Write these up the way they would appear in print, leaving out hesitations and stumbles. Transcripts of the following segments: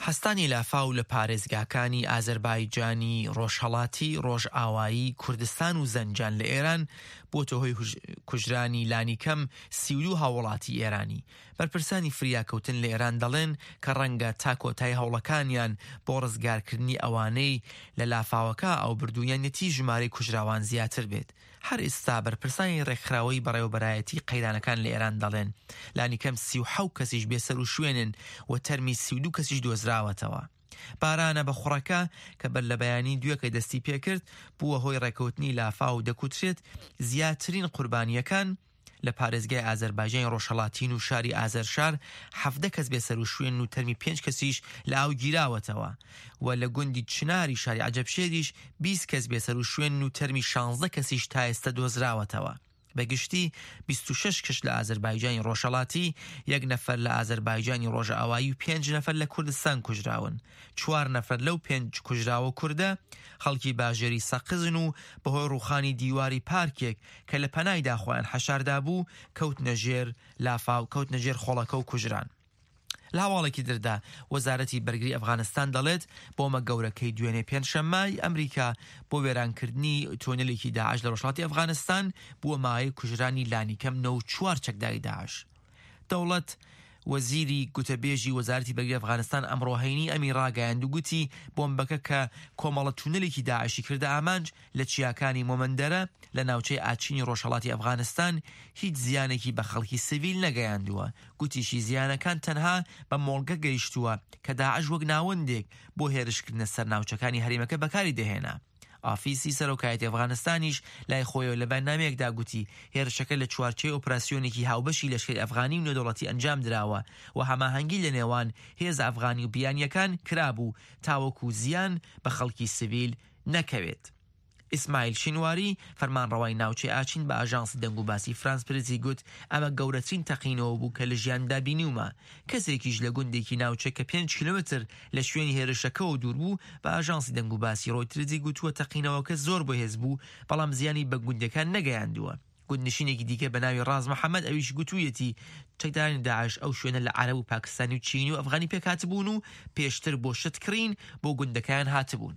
هەستانی لافاو لە پارێزگاکانی ئازەربایجانی، ڕۆژهەڵاتی، ڕۆژئاوایی، کوردستان و زەنجان لە ئێران بۆتە هۆی کوژرانی لانی کەم 32 هاوڵاتی ئێرانی. بەرپرسانی فریاکەوتن لە ئێران دەڵێن کە ڕەنگە تا کۆتای هەوڵەکانیان بۆ ڕزگارکردنی ئەوانەی لە لافاوەکە ئەو بردوویانەتی ژمارەی کوژراوان زیاتر بێت. هەر ئێستا بەرپرسانی ڕێکخراوەی بەڕێوەبەرایەتی قەیرانەکان لە ئێران دەڵێن لانی کەم 37 کەسیش بێسەر و شوێنن و تەرمی 32 کەسیش دۆزراوەتەوە. بارانە بەخوڕەکە کە بەر لە بەیانی دوێکەی دەستی پێکرد بووە هۆی ڕێکەوتنی لافاو دەکوترێت زیاترین قوربانیەکان لە پارێزگای ئازەربایجان ڕۆژهەڵاتین و شاری ئازەرشار 17 کەس بێسەر و شوێن و تەرمی 5 کەسیش لە ئاو گیراوەتەوە و لە گوندی چناری شاری عەجەبشێریش 20 کەس بێسەر و شوێن و تەرمی 16 کەسیش تا ئێستا دۆزراوەتەوە. بەگشتی 26 کەس لە ئازەربایجانی ڕۆژهەڵاتی، 1 نەفەر لە ئازەربایجانی ڕۆژئاوایی و 5 نەفەر لە کوردستان کوژراون. 4 نەفەر لەو 5 کوژراوە کووردە خەڵکی باژێری سەقزن و بەهۆی ڕووخانی دیواری پارکێک کە لە پەنایدا خۆیان حەشاردا بوو کەوتنە ژێر لافاو، کەوتنە ژێر خۆڵەکە و کوژران. لە هەواڵێکی دردا وەزارەتی بەرگری ئەفغانستان دەڵێت بۆمە گەورەکەی دوێنێ پێنجشەممای ئەمریکا بۆ وێرانکردنی تۆنێلێکی داعش لە ڕۆژهەڵاتی ئەفغانستان بووە مایەی کوژرانی لانی کەم 94 چەکداری داعش. دەوڵەت وەزیری گوتەبێژی وەزارەتی بەرگری ئەفغانستان ئەمڕۆهەینی ئەمی ڕاگەیاند و گوتی بۆمبەکە کە کۆمەڵە تونەلێکی داعشی کردە ئامانج لە چیاکانی مۆمەندەرە لە ناوچەی ئاچینی ڕۆژهەڵاتی ئەفغانستان هیچ زیانێکی بە خەڵکی سیڤیل نەگەیاندووە. گوتیشی زیانەکان تەنها بە مۆڵگە گەیشتووە کە داعش وەک ناوەندێک بۆ هێرشکردنە سەر ناوچەکانی هەرێمەکە بەکاری دەهێنا. ئافیسی سەرۆکایەتی ئەفغانستانیش لای خۆیەوە لە بەرنامەیەکدا گوتی هێرشەکە لە چوارچێ ئۆپراسیۆنێکی هاوبەشی لەشکری ئەفغانی و نێودەوڵەتی ئەنجام دراوە و هەماهەنگی لە نێوان هێز ئەفغانی و بیانیەکان کرابوو تاوەکو زیان بە خەڵکی سیڤیل نەکەوێت. ئیسماعیل شینواری فەرمانڕەوای ناوچەی ئاچین بە ئاژانسی دەنگ و باسی فرانس پرسی گوت ئەمە گەورەترین تەقینەوە بوو کە لە ژیاندا بینیومە. کەسێکیش لە گوندێکی ناوچە کە 5 کیلۆمتر لە شوێنی هێرشەکەەوە دوور بوو بە ئاژانسی دەنگ و باسی ڕۆیترزی گوتووە تەقینەوەکە زۆر بۆ هێز بوو بەڵام زیانی بە گوندەکان نەگەیاندووە. گوندنشینێکی دیکە بە ناوی ڕاز محەممەد ئەویش گوتوویەتی چەکدارانی داعش ئەو شوێنە لە عەرەب و پاکستانی و چینی و ئەفغانی پێکهاتبوون و پێشتر بۆ شتکڕین بۆ گوندەکان هاتبوون.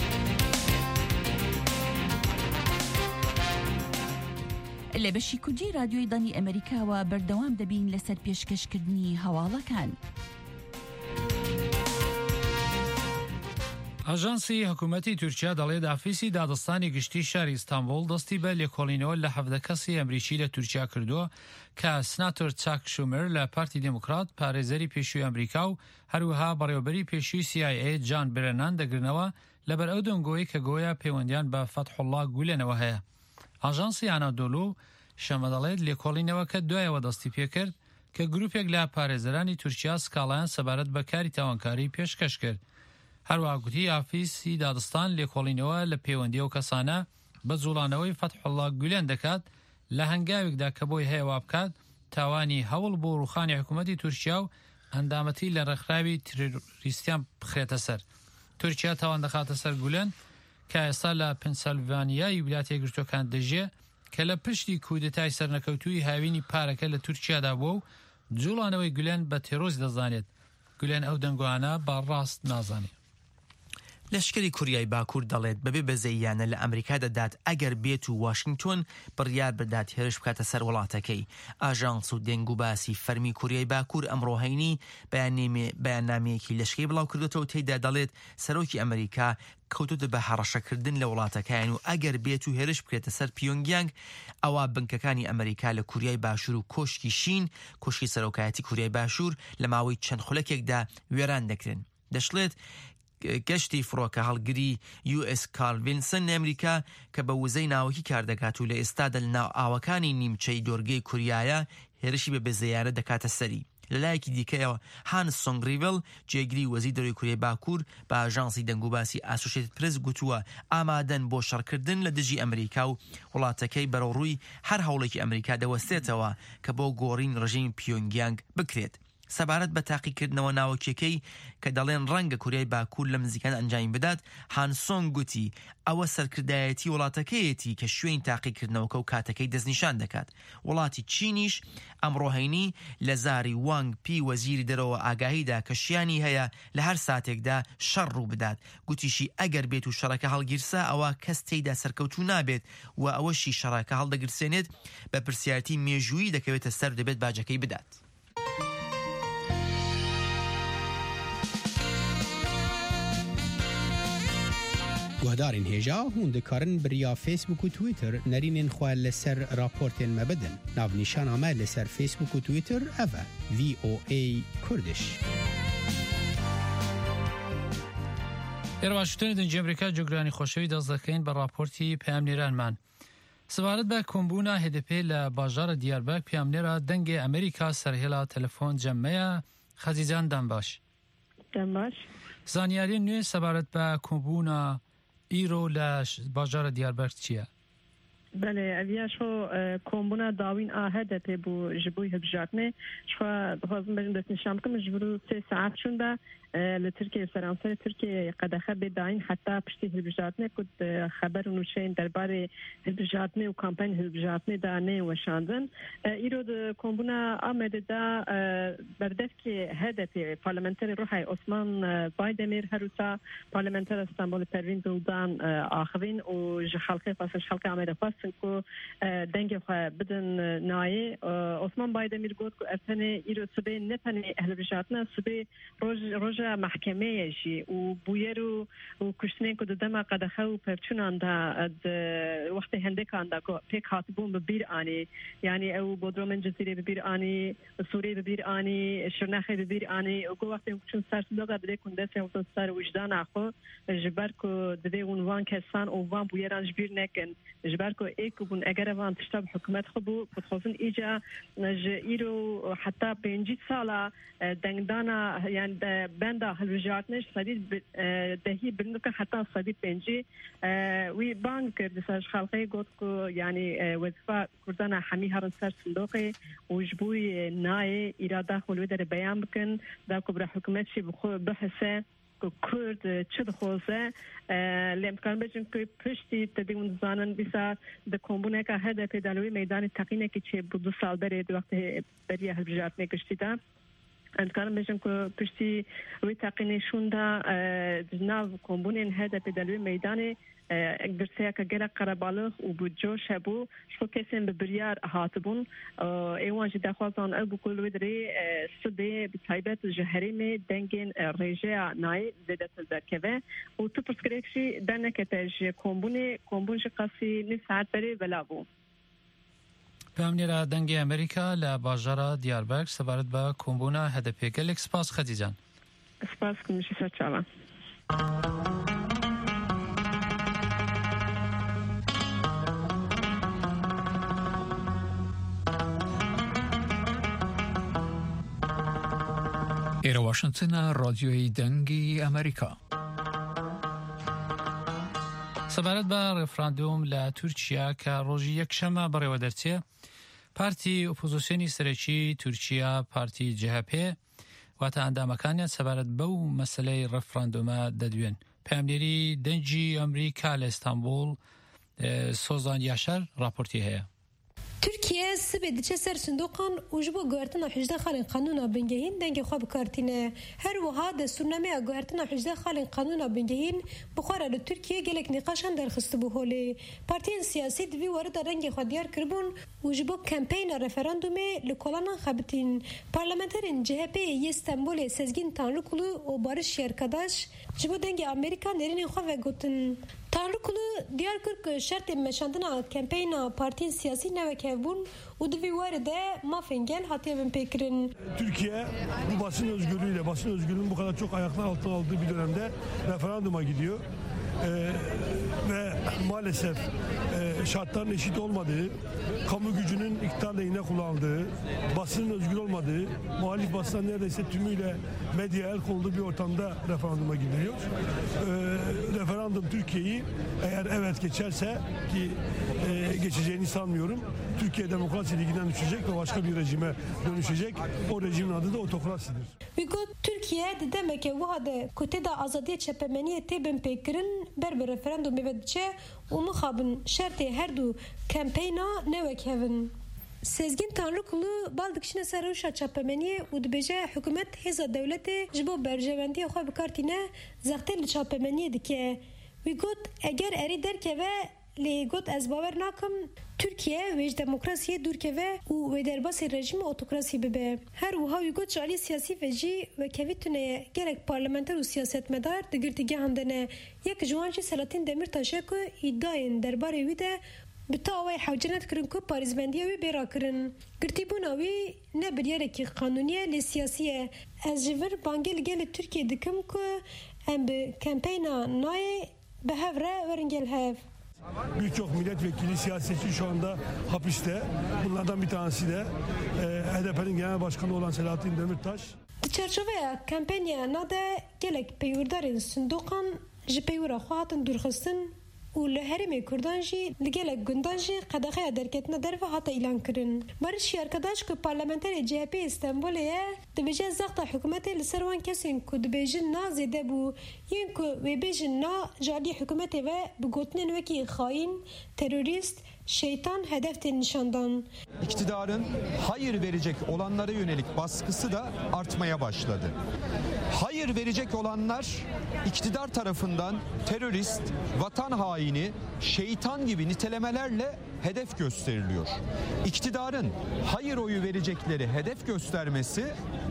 لە بەشی کوردی رادیۆی دانی ئەمریکاوە بەردەوام دەبین لەسەر پێشکەشکردنی هەواڵەکان. ئاژانسی حکوومەتی تورکیا دەڵێت ئافیسی دادستانی گشتی شاری ئیستانبول دەستی بە لێکۆڵینەوە لە 17 کەسی ئەمریکی لە تورکیا کردووە کە سناتۆر چاک شومر لە پارتی دموکرات پارێزەری پێشووی ئەمریکا و هەروەها بەڕێوەبەری پێشووی CIA جان برێنان دەگرنەوە لەبەر ئەو دەنگۆی کە گۆیا پەیوەندیان بە فەتحوڵڵا گولێنەوە هەیە. ئاژانسی ئانادۆلو شەمە دەڵێت لێکۆڵینەوەکە دوایەوە دەستی پێکرد کە گروپێک لە پارێزەرانی تورکیا سکاڵایان سەبارەت بە کاری تاوانکاری پێشکەش کرد. هەروەها گوتی ئافیسی دادستان لێکۆڵینەوە لە پەیوەندی ئەو کەسانە بە جوڵانەوەی فەتحوڵڵا گولێن دەکات لە هەنگاوێکدا کە بۆی هەیەوا بکات تاوانی هەوڵ بۆ ڕوخانی حکوومەتی تورکیا و ئەندامەتی لە ڕێکخراوی تروریستیان بخرێتە سەر. تورکیا تاوان دەخاتە سەر گولێن کە ئێستا لە پنسیلڤانیای ویلایەتە یەکگرتووەکان دەژێ کە لە پشتی کودتای سەرنەکەوتووی هاوینی پارەکە لە تورکیادا بووە و جوڵانەوەی گولێن بە تێرۆز دەزانێت. گولێن ئەو دەنگوانە بەڕاست نازانێت. لەشکری کوریای باکوور دەڵێت بەبێ بەزەییانە لە ئەمریکا دەدات ئەگەر بێت و واشنگتۆن بڕیار بدات هێرش بکاتە سەر وڵاتەکەی. ئاژانس و دەنگ و باسی فەرمی کوریای باکوور ئەمڕۆهەینی بەیاننامەیەکی لەشکری بڵاو کردوێتەوە تێیدا دەڵێت سەرۆکی ئەمریکا کەوتوتە بە هەڕەشەکردن لە وڵاتەکەیان و ئەگەر بێت و هێرش بکرێتە سەر پیۆنگیانگ ئەوە بنکەکانی ئەمریکا لە کوریای باشوور و کۆشکی شین کۆشکی سەرۆکایەتی کوریای باشوور لە ماوەی چەند خولەکێکدا وێران دەکرێن. دەشڵێت گەشتی فڕۆکە هەڵگری US کارل ویلسن ئەمریکا کە بە وزەی ناوەکی کاردەکات و لە ئێستادا لە ناو ئاوەکانی نیمچەی دۆرگەی کوریایە هێرشی بە بێزەیارە دەکاتە سەری. لەلایەکی دیکەیەوە هانس سۆنگریڤل جێگری وەزیری دەرەوەی کوریای باکوور بە ئاژانسی دەنگ و باسی ئاسۆشیێتد پرس گوتووە ئامادەن بۆ شەڕکردن لە دژی ئەمریکا و وڵاتەکەی بەرەوڕووی هەر هەوڵێکی ئەمریکا دەوەستێتەوە کە بۆ گۆڕین ڕژیم پیۆنگیانگ بکرێت. سەبارەت بە تاقیکردنەوە ناوەکیەکەی کە دەڵێن ڕەنگە کوریای باکوور لە نزیکان ئەنجام بدات، هانسۆنگ گوتی ئەوە سەرکردایەتی وڵاتەکەیەتی کە شوێن تاقیکردنەوەکە و کاتەکەی دەستنیشان دەکات. وڵاتی چینیش ئەمڕۆهینی لە زاری وانگ پی وەزیری دەرەوە ئاگاهیدا کە شیانی هەیە لە هەر ساتێکدا شەڕ ڕوو بدات. گوتیشی ئەگەر بێت و شەڕەکە هەڵگیرسا ئەوە کەس تێیدا سەرکەوتوو نابێت و ئەوەشی شەڕەکە هەڵدەگرسێنێت بە پرسیارەتی مێژوویی دەکەوێتە سەر دەبێت باجەکەی بدات. گوهدارین هێژا هون دەکارن بریا فیسبوک و تویتر نەرینێن خوا لەسەر راپۆرتێن مە بدەن. ناونیشان ئەمە لەسەر فیسبوک و تویتر ئەڤە VOA کوردش. ئێواشتنی دەنجی ئەمریکا جۆگرانی خۆشەوی دەست دەکەین بە راپۆرتی پەیامنێرانمان. سەبارەت بە کۆمبوونا HDP لە باژارە دیاربەک پەیامنێرە دەنگی ئەمریکا سەرهێڵا تەلەفۆن جەممەیە. خەزیجان دەمباش. دەمباش. زانیاری نوێ سەبارەت بە کۆمبوونا ئیرۆ لە باژارە دیاربەک چییە؟ بله اویاشو کۆمبوونا داوین ئاهەدە پێ بوو ji بووی هەبژارتنێ شخوا دەخوازم بەژن دەستنیشان بکەم ji بر 3 ساعت چوندا لە تورکیە سەرانسەری تورکیە قەدەخە بێداین حتا پشتی هەبژارتنێ کوت خەبەر و نووشین دەربارەی هەبژارتنێ و کامپین هەبژارتنێدا نێوەشاندن. ئیرۆ کۆمبوونا ئامێدەدا بەردەستکێ هەدەپێ پارلەمەنتەری ڕۆحای ئۆسمان بایدەمێر هەروتا پارلەمەنتەر ئەستانبوڵ پەروین دڵدان ئاخوین و ji xalqê xwastin xalqê Amêda xwastin ku dengê xwe bidin nayê. Osman Baydemir got ku ev tenê îro sibê ne tenê hilbijartina sibê roja mahkemeyê jî û bûyer û kuştinên ku di dema qedexe û pevçûnan da wextê hendekan da ku pêk hatibûn bi bîr anî yani ew Bodrumên Cezîrê bi bîr anî, Sûriyê bi bîr anî, Şirnexê bi bîr anî û ku wextê çûn ser sidoga didê ku destên xwe ser wijdana xwe ji ber ku divê hûn van kesan û van bûyeran ji bîr nekin ji ber ku êk bûn eger van tişta bi hikûmet xwe bû ku dixwazin îca ji îro heta 5 sala dengdana yani benda hilbijartnê sedî dehî birindike heta sedî 5 wî bang kir di ser xalqê got ku yani wezifa Kurdana hemî herin ser sindoqê û ji bûyê nayê îrada xwe li wê derê beyan bikin da ku bi hikûmet jî bihise Kurd çi dixwaze lê em bêjin ku piştî tedî hûn dizanin bîsa di kombûneka HDP da li wê meydanê teqînekî çêbû 2 sal berê di wextê beriya hilbijartinê giştî da em dikarin bêjin ku piştî wê teqînê şûnda di nav kombûnên HDP da li wê meydanê girseyeka gelek qerebalix û bi coş hebû ji bo kesên bi biryar hatibûn êwan jî daxwazan ew bû ku li wê derê sibê bi taybet ji herêmê dengên rêjeya nayê zêdetir derkeve û tu pirsgirêk jî dernekete ji kombûn jî qasî nîv saet berê belav bû. پەیامنێرە دەنگی ئەمریکا لە باژارە دیاربەک سەبارەت بە کۆمبوونا HDP gelek سپاس خەدیجان. سپاس کمیشی سەر چاوان. ئێرە واشنگتنە رادیۆی دەنگی ئەمریکا. سەبارەت بە ڕێفراندۆم لە تورکیا کە ڕۆژی یەکشەمە بەڕێوە دەرچێ پارتی ئۆپۆزیسیۆنی سەرەکی تورکیا پارتی JHP واتە ئەندامەکانیان سەبارەت بەو مەسەلەی ڕێفراندۆمە دەدوێن. پەیامنێری دەنگی ئەمریکا لە ئیستانبول سۆزان یاشار راپۆرتی هەیە. Türkiye sibê diçe ser sindoqan û ji bo guhertina hejde xalên qanûna bingehîn dengê xwe bikartîne. Her wiha destûrnameya guhertina hejde xalên qanûna bingehîn bi xwe re li Tirkiye gelek nîqaşan derxistibû holê. Partiyên siyasî di vî werida rengê xwe diyar kiribûn û ji bo kampeyna referandumê li kolanan xebitîn. Parlamenterên CHP'yê yê Stenbolê Sezgin Tanrıkulu û Barış Yerkadaş ji bo dengê Amerîka nêrînên xwe vegotin. Tanrıkulu diyar kir ku şertên meşandina kampeyna partiyên siyasî nevek hevbûn û di vî warê de mafên gel hatiye bin pêkirin. Türkiye bu basın özgürlüğüyle, basın özgürlüğünün bu kadar çok ayaklar altına aldığı bir dönemde referanduma gidiyor. Ve maalesef şartların eşit olmadığı, kamu gücünün iktidar lehine kullanıldığı, basının özgür olmadığı, muhalif basına neredeyse tümüyle medya el konulduğu bir ortamda referanduma gidiliyor. Referandum Türkiye'yi eğer evet geçerse ki geçeceğini sanmıyorum, Türkiye demokrasi liginden düşecek ve başka bir rejime dönüşecek. O rejimin adı da otokrasidir. Türkiye de demek ki bu hada kuteda azadiye çepemeniye tebin pekirin berber referandum bevedçe umuhabın şerti her du kampanya nevekevin. Sezgin Tanrıkulu baldikşine sarhoşa çapemeniye u dibêje hükümet hêza devletê ji bo berjevendiya xwe bikartîne zextê li çapemeniyê dike. Wî got eger erî derkeve lê got ez bawer nakim Türkiye wê ji demokrasiyê dûrkeve û wê derbasê rejîma otokrasî bibe. Her wiha wî got ji aliyê siyasî ve jî wekevî tune gelek parlamenter û siyasetmedar di girtîgehan de ne. Yek ji wan jî Selahattin Demirtaşê ku îddiayên derbarê wî de bi ta awayê hewce nedikirin ku parêzbendiya wî bêra kirin. Girtîbûna wî ne biryarekî qanûnî ye lê siyasî ye. Ez ji vir bangê li gelê Tirkiye dikim ku em bi kampeyna nayê bi hev re werin gel hev. Birçok milletvekili, siyasetçi şu anda hapiste. Bunlardan bir tanesi de HDP'nin genel başkanı olan Selahattin Demirtaş. Di çerçeveya kampanya nade gelek peyvurdarên sindoqan ji peyvura xwe hatin dûrxistin û li Herêmê Kurdan jî li gelek gundan jî qedexeya derketina derve hata îlan kirin. Barış Yarkadaş ku parlamenterê CHP İstanbulê ye dibêje zexta hikûmetê li ser wan kesên ku dibêjin na zêde bû yên ku wê bêjin na ji aliyê hikûmetê ve bi gotinên wekî xaîn, terörist, şeytan hedef nişandan. İktidarın hayır verecek olanlara yönelik baskısı da artmaya başladı. Hayır verecek olanlar iktidar tarafından terörist, vatan haini, şeytan gibi nitelemelerle hedef gösteriliyor. İktidarın hayır oyu verecekleri hedef göstermesi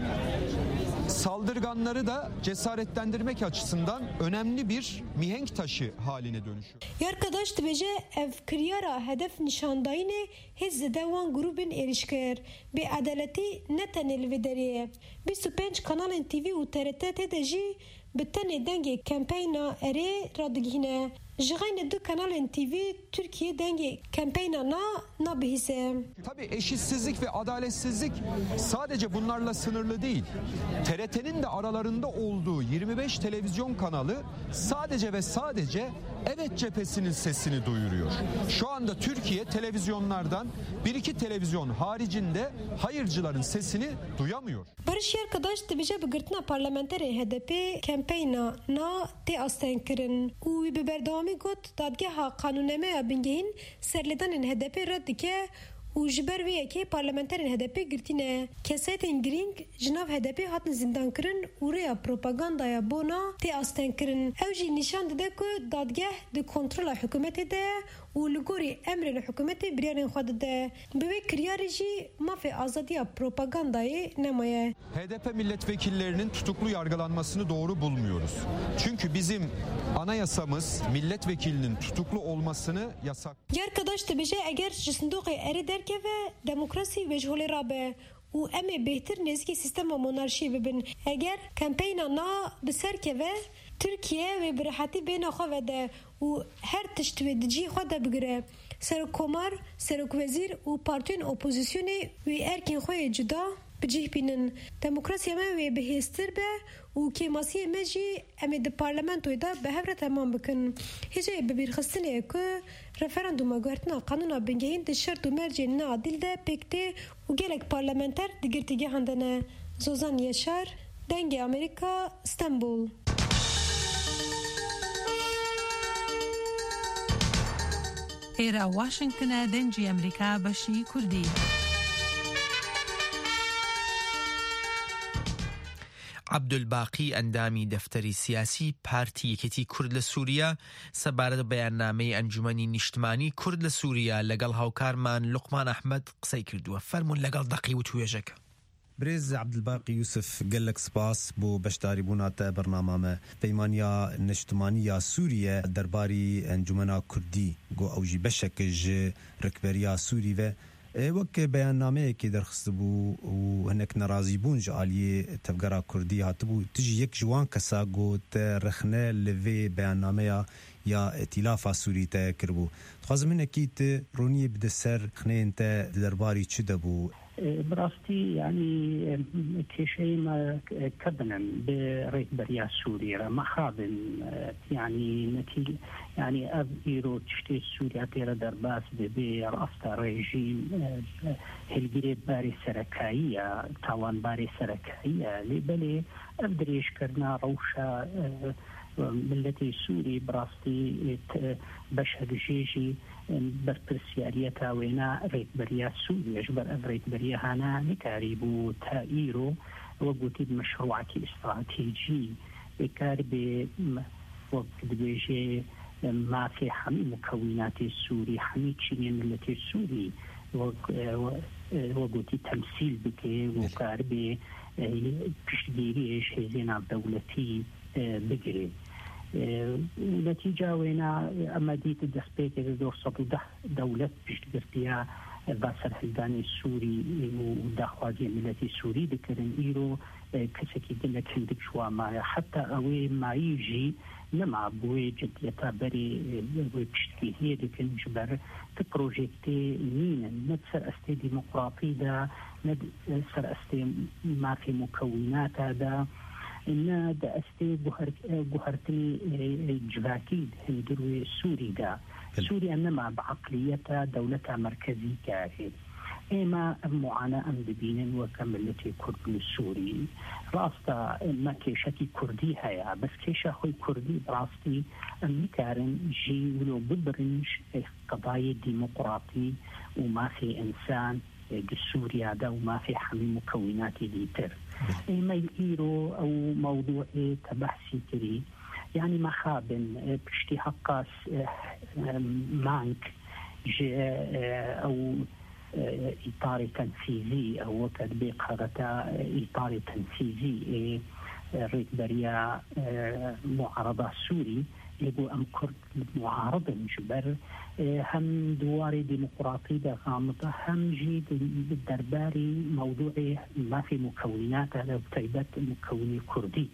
saldırganları da cesaretlendirmek açısından önemli bir mihenk taşı haline dönüşüyor. Yarkadaş dibêje ev kiryara hedef nişandayînê hêz dewan grubên êrişkir bê edaletî ne tenê li vê derê. 25 kanalên TV û TRT tê de jî bi tenê dengê kampeyna erê radigihîne. Ji xeynê du kanalên TV Türkiye dengê kampeyna nabihîse. Tabii eşitsizlik ve adaletsizlik sadece bunlarla sınırlı değil. TRT'nin de aralarında olduğu 25 televizyon kanalı sadece ve sadece evet cephesinin sesini duyuruyor. Şu anda Türkiye televizyonlardan bir iki televizyon haricinde hayırcıların sesini duyamıyor. Barış Yarkadaş dibêje bi girtina parlamenterê HDP kampeyna na tê astenkirin û bi berdewamî got dadgeha qanûnemeya bingehîn serlêdanên HDP red dike û ji ber vê yekê parlamenterên HDP girtîne. Kesetên girîng ji nav HDP hatin zindankirin û rêya propagandaya bona tê astenkirin. Ew jî nîşan dide ku dadgeh di kontrola hikûmetê de û li gorî emrên hikûmetê biryarên xwe dide. Bi vê kiryarê jî mafê azadiya propagandayê nemaye. HDP milletvekillerinin tutuklu yargılanmasını doğru bulmuyoruz. Çünkü bizim anayasamız milletvekilinin tutuklu olmasını yasak. Yarkadaş dibêje eger ji sindoqê erê derkeve demokrasî ve ji holê rabe û em ê bêhtir nêzîkî sistema monarşî bibin. Eger kampeyna na bi ser keve Türkiye ve bi rehatî bêhna xwe vede û her tişt wê di cî xwe de bigire. Serokkomar, Serokvezîr û partiyên opozisyonê wê erkên xwe yê cuda bicih bînin. Demokrasiya me wê bihêztir be û kêmasiyê me jî em ê di parlamentoyê de bi hev re temam bikin. Hêja bibîrxistinê ku referanduma guhertina qanûna bingehîn di şert û mercên neadîl de pêk tê û gelek parlamenter di girtîgehan de ne. Zozan Yaşar, Dengê Amerîka, İstanbul. ئێرە واشنگتنە دەنجی ئەمریکا بەشی کوردی. عەبدولباقی ئەندامی دەفتەری سیاسی پارتی یەکێتی کورد لە سووریا سەبارەت بە بەیاننامەی ئەنجومەنی نیشتمانی کورد لە سووریا لەگەڵ هاوکارمان لوقمان ئەحمەد قسەی کردووە. فەرموون لەگەڵ دەقی و توێژەکە. بريز عبد الباقي يوسف قال لك سباس بو بشتاري بوناتا برنامج بيمانيا نشتمانية سوريا درباري انجمنا كردي جو اوجي بشكج ركبريا سوري و وەک بەیاننامەیەکی دەرخست بوو و هەنێک نەرازی بوون ji aliyê tevgera Kurdî hatibû tijî yek ji wan kesa got rexne li vê beyannameya ya îtilafa Sûrî te kirbû. Dixwazim hinekî tu roniyê bide ser xneyên te di derbarî çi debû؟ براستي يعني كشيء ما كبنا بريكبريا سوريا ما خابن يعني نتيجة يعني أبيرو تشتي سوريا تيرا درباس برأستا ريجيم هالجري باري سركاية طوان باري سركاية لبلي أبدريش كرنا روشة ملتي سوري براستي بشهد جيجي برپرسیاریەتا وێنا ڕێکبەریا سووریە ژبەر ئەم ڕێکبەریە هانا نکاری بوو تا ئیرۆ وە گوتیت مەشروعاتی ئستراتیجی بێکار بێ وەک دەبێژێ مافی هەمی مکەویناتی سووری هەمی چینێ ملەتی سووری وە گوتی تەمسیل بکێ وکار بێ پشتگیریش هێزێ ناودەوڵەتی بگرێ. نتیجة وينا أما ديت الدسبيك دور 110 دولة بيشتغرتيا باسر هلداني السوري وداخوازي ملتي سوري ذكرن إيرو كسكي قلت هندك شوا ما حتى أوي ما يجي نما بوي جديتا بري بيشتغي هي ذكرن جبر تبروجيكتي مينا نتسر أستي ديمقراطي دا نتسر أستي ما في مكونات هذا إن دا أستي بوهرتني جباكيد هندروي سوري دا سوريا إنما بعقليتها دولتها مركزي كاهي إما معاناة ببين وكملتي كرد السوري راستا ما كيشتي كردي هيا بس كيشا خوي كردي براستي مكارن جي ولو ببرنج قضايا ديمقراطي وما في إنسان سوريا دا وما في حمي مكونات ديتر ما يقيروا أو موضوع تبحثي كري يعني ما خابن بشتي حقاس مانك أو إطار تنفيذي أو تطبيق هذا إطار تنفيذي ريكبريا معارضة سوري يقول أم كرد معارضة جبر هم دواري ديمقراطي غامضة هم جيد بالدرباري موضوعي ما في مكونات هذا بتيبت مكوني كردي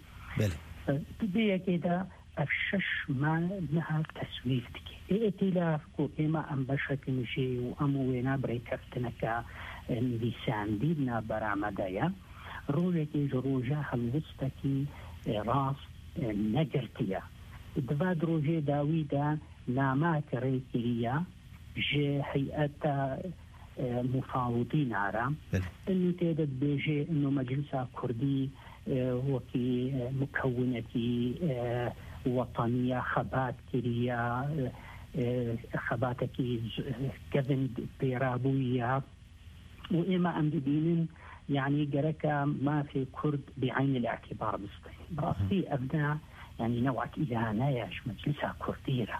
بدي كده أفشش ما لها تسويفتك ائتلاف كو إما أم بشكل شيء وأموينا بريكفتنك لسان دينا برامدايا روجتي جروجا هلوستكي راس نجرتيا دواد روجي داويدا نامات ريكيريا جي هيئة مفاوضين عرام انه تيدد بيجي انه مجلسة كردي وكي مكونتي وطنية خبات كريا خباتكي كذن بيرابوية وإما أم بدين يعني جركا ما في كرد بعين الاعتبار براسي أبناء يعني نوعك إذا ياش مجلسة كرديرة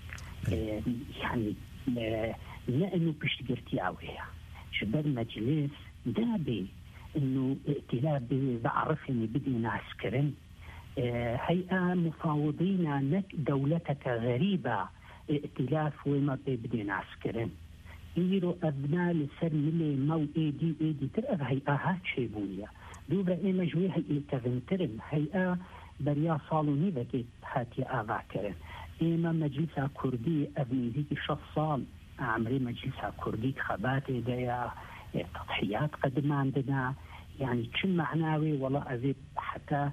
يعني لأنه بيشتغلتي عوية شباب مجلس دابي إنه ائتلاف بعرفني بدينا عسكرين هيئة مفاوضين نك دولتك غريبة ائتلاف وما بدينا عسكرين يرو أبناء لسر ملي مو ايدي ترى هيئة هات شيبوية دوبا إما جوي هيئة تغنترم هيئة بريا صالوني بكي هاتي آذاكرين إما مجلسة كردي أبني ذيك شخصان عمري مجلسة كردي خباتي ديا تضحيات قدم عندنا يعني كم معناوي والله أذيب حتى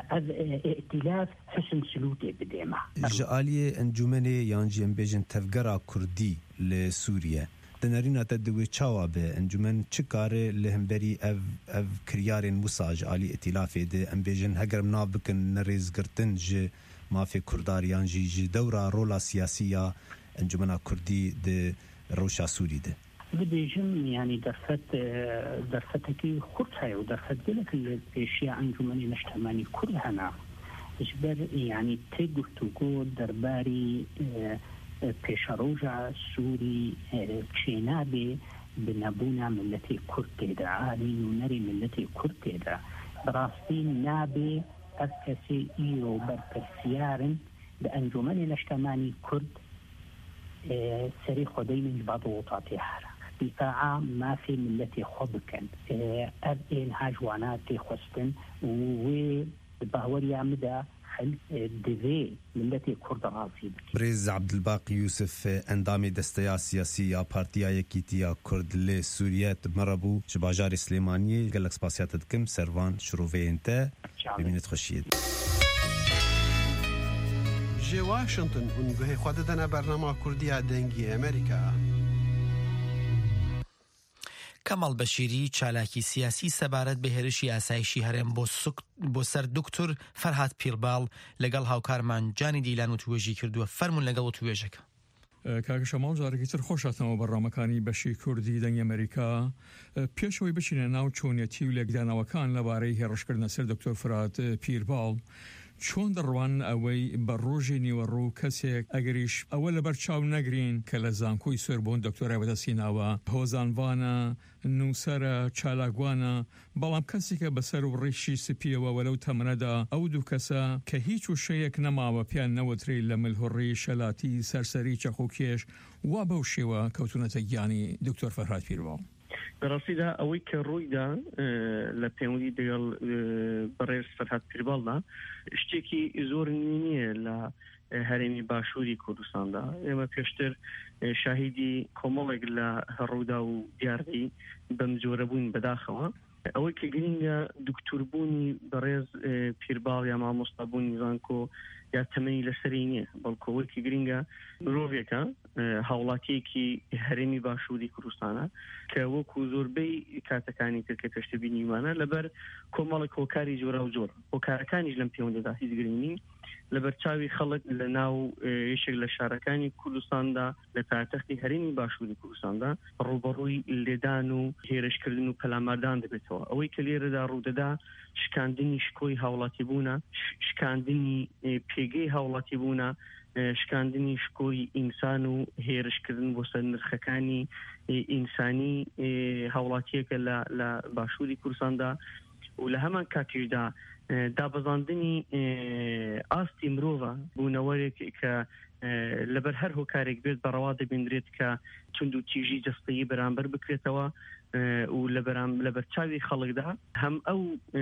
ائتلاف حسن سلوكي بديمة جالية انجمني يانجي امبيجن تفقرا كردي لسوريا دنارينا تدوي چاوابه انجمن چكاره لهمبري اف كريارين مساج آلي ائتلاف ده امبيجن هگر منابكن نريز گرتن جه ما في كرداريان جي دورة رولا سياسية انجمنا كردي ده روشا سوري ده بديجم يعني درفتكي خرطها ودرفت لك الاشياء انجمني نشتماني كلها اجبر يعني تيغو درباري بيشاروجا سوري تشينابي بنابونا ملتي كرتيدا عالي ونري ملتي كرتيدا براستين نابي أكسي إيرو بركسيارن بأنجمني نشتماني كرد سري خدين بعض وطاتي حرق دفاع ما في ملتي خبكن أبين هاجواناتي خستن وبهوريا مدى دفي ملتي كرد غازي بريز عبد الباقي يوسف اندامي دستيا سياسية بارتيا يكيتيا كرد لسوريا مربو شباجار سليماني قال لك سباسيات دكم سيرفان شروفي انت بمينة خشيد جي واشنطن ونقهي خوددنا برنامج كردية دنگي أمريكا کەماڵ بەشیری چالاکی سیاسی سەبارەت بە هێرشی ئاسایشی هەرێم بۆ سەر دکتۆر فەرهاد پیرباڵ لەگەڵ هاوکارمان جانی دیلان و توێژی کردووە فەرمون لەگەڵ توێژەکە. کاکە شەماڵ جارێکی تر خۆشاتەوە بەڕامەکانی بەشی کوردی دەنگی ئەمریکا پێشەوەی بچینە ناو چۆنیەتی و لێکدانەوەکان لەبارەی هێڕشکردنە سەر دکتۆر فەرهاد پیرباڵ چۆن دەڕوان ئەوەی بە ڕۆژی نیوەڕوو کەسێک ئەگەریش ئەوە لەبەر چاو نەگرین کە لە زانکۆی سوێربوون دکتۆرای بەدەستیناوە هۆزانوانە نووسەرە چالاکوانە بەڵام کەسێکە بەسەر و ڕیشی سپیەوە وەلەو تەمەنەدا ئەو دوو کەسە کە هیچ وشەیەک نەماوە پیان نەوتری لە ملهوڕی شەلاتی سەرسەری چەخوکێش وا بەو شێوە کەوتونەتە گیانی دکتۆر فەرهاد پیرباڵ. بەڕاستیدا ئەوەی کە ڕوویدا لە پەیوەندی دەگەڵ بەڕێز فەرهاد پیرباڵدا شتێکی زۆر نییە لە هەرێمی باشووری کوردستاندا. ئێمە پێشتر شاهیدی کۆمەڵێک لە هەڕوودا و دیاردی بەم جۆرە بووین بەداخەوە. ئەوەی کە گرینگە دکتۆربوونی بەڕێز پیرباڵ یا مامۆستابوونی زانکۆ یا تەمەنی لەسەری نییە، بەڵکو ئەوەی کە گرینگە مرۆڤێکە هاوڵاتیەکی هەرێمی باشووری کوردستانە کە وەکو زۆربەی کاتەکانی تر کە پێشتر بینیمانە لەبەر کۆمەڵێک هۆکاری جۆرە و جۆر هۆکارەکانیش لەم پەیوەندیدا هیچ گرنگ نین لەبەر چاوی خەڵک لە ناو یەکێک لە شارەکانی کوردستاندا لە پایتەختی هەرێمی باشووری کوردستاندا ڕوبەڕووی لێدان و هێرشکردن و پەلاماردان دەبێتەوە. ئەوەی کە لێرەدا ڕوودەدا شکاندنی شکۆی هاوڵاتی بوونە، شکاندنی پێگەی هاوڵاتی بوونە، شکاندنی شکۆی ئینسان و هێرشکردن بۆ سەر نرخەکانی ئینسانی هاوڵاتیەکە لە باشووری کوردستاندا و لە هەمان کاتیشدا دابەزاندنی ئاستی مرۆڤە بوونەوەرێک کە لەبەر هەر هۆکارێک بێت بەڕەوا دەبێنرێت کە تند و تیژی جەستەیی بەرامبەر بکرێتەوە و لەبەر چاوی خەڵکدا هەم ئەو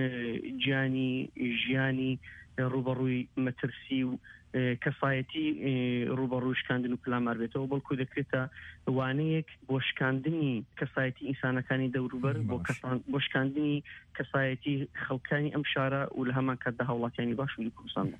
ژیانی ڕوبەڕووی مەترسی و کەفایەتی ڕوبەڕووی شکاندن و پلامار بێتەوە، بەڵکو دەکرێتە وانەیەک بۆ شکاندنی کەسایەتی ئینسانەکانی دەوروبەر بۆ شکاندنی کەسایەتی خەڵکانی ئەم شارە و لە هەمان کاتدا هاوڵاتیانی باشووری کوردستاندا.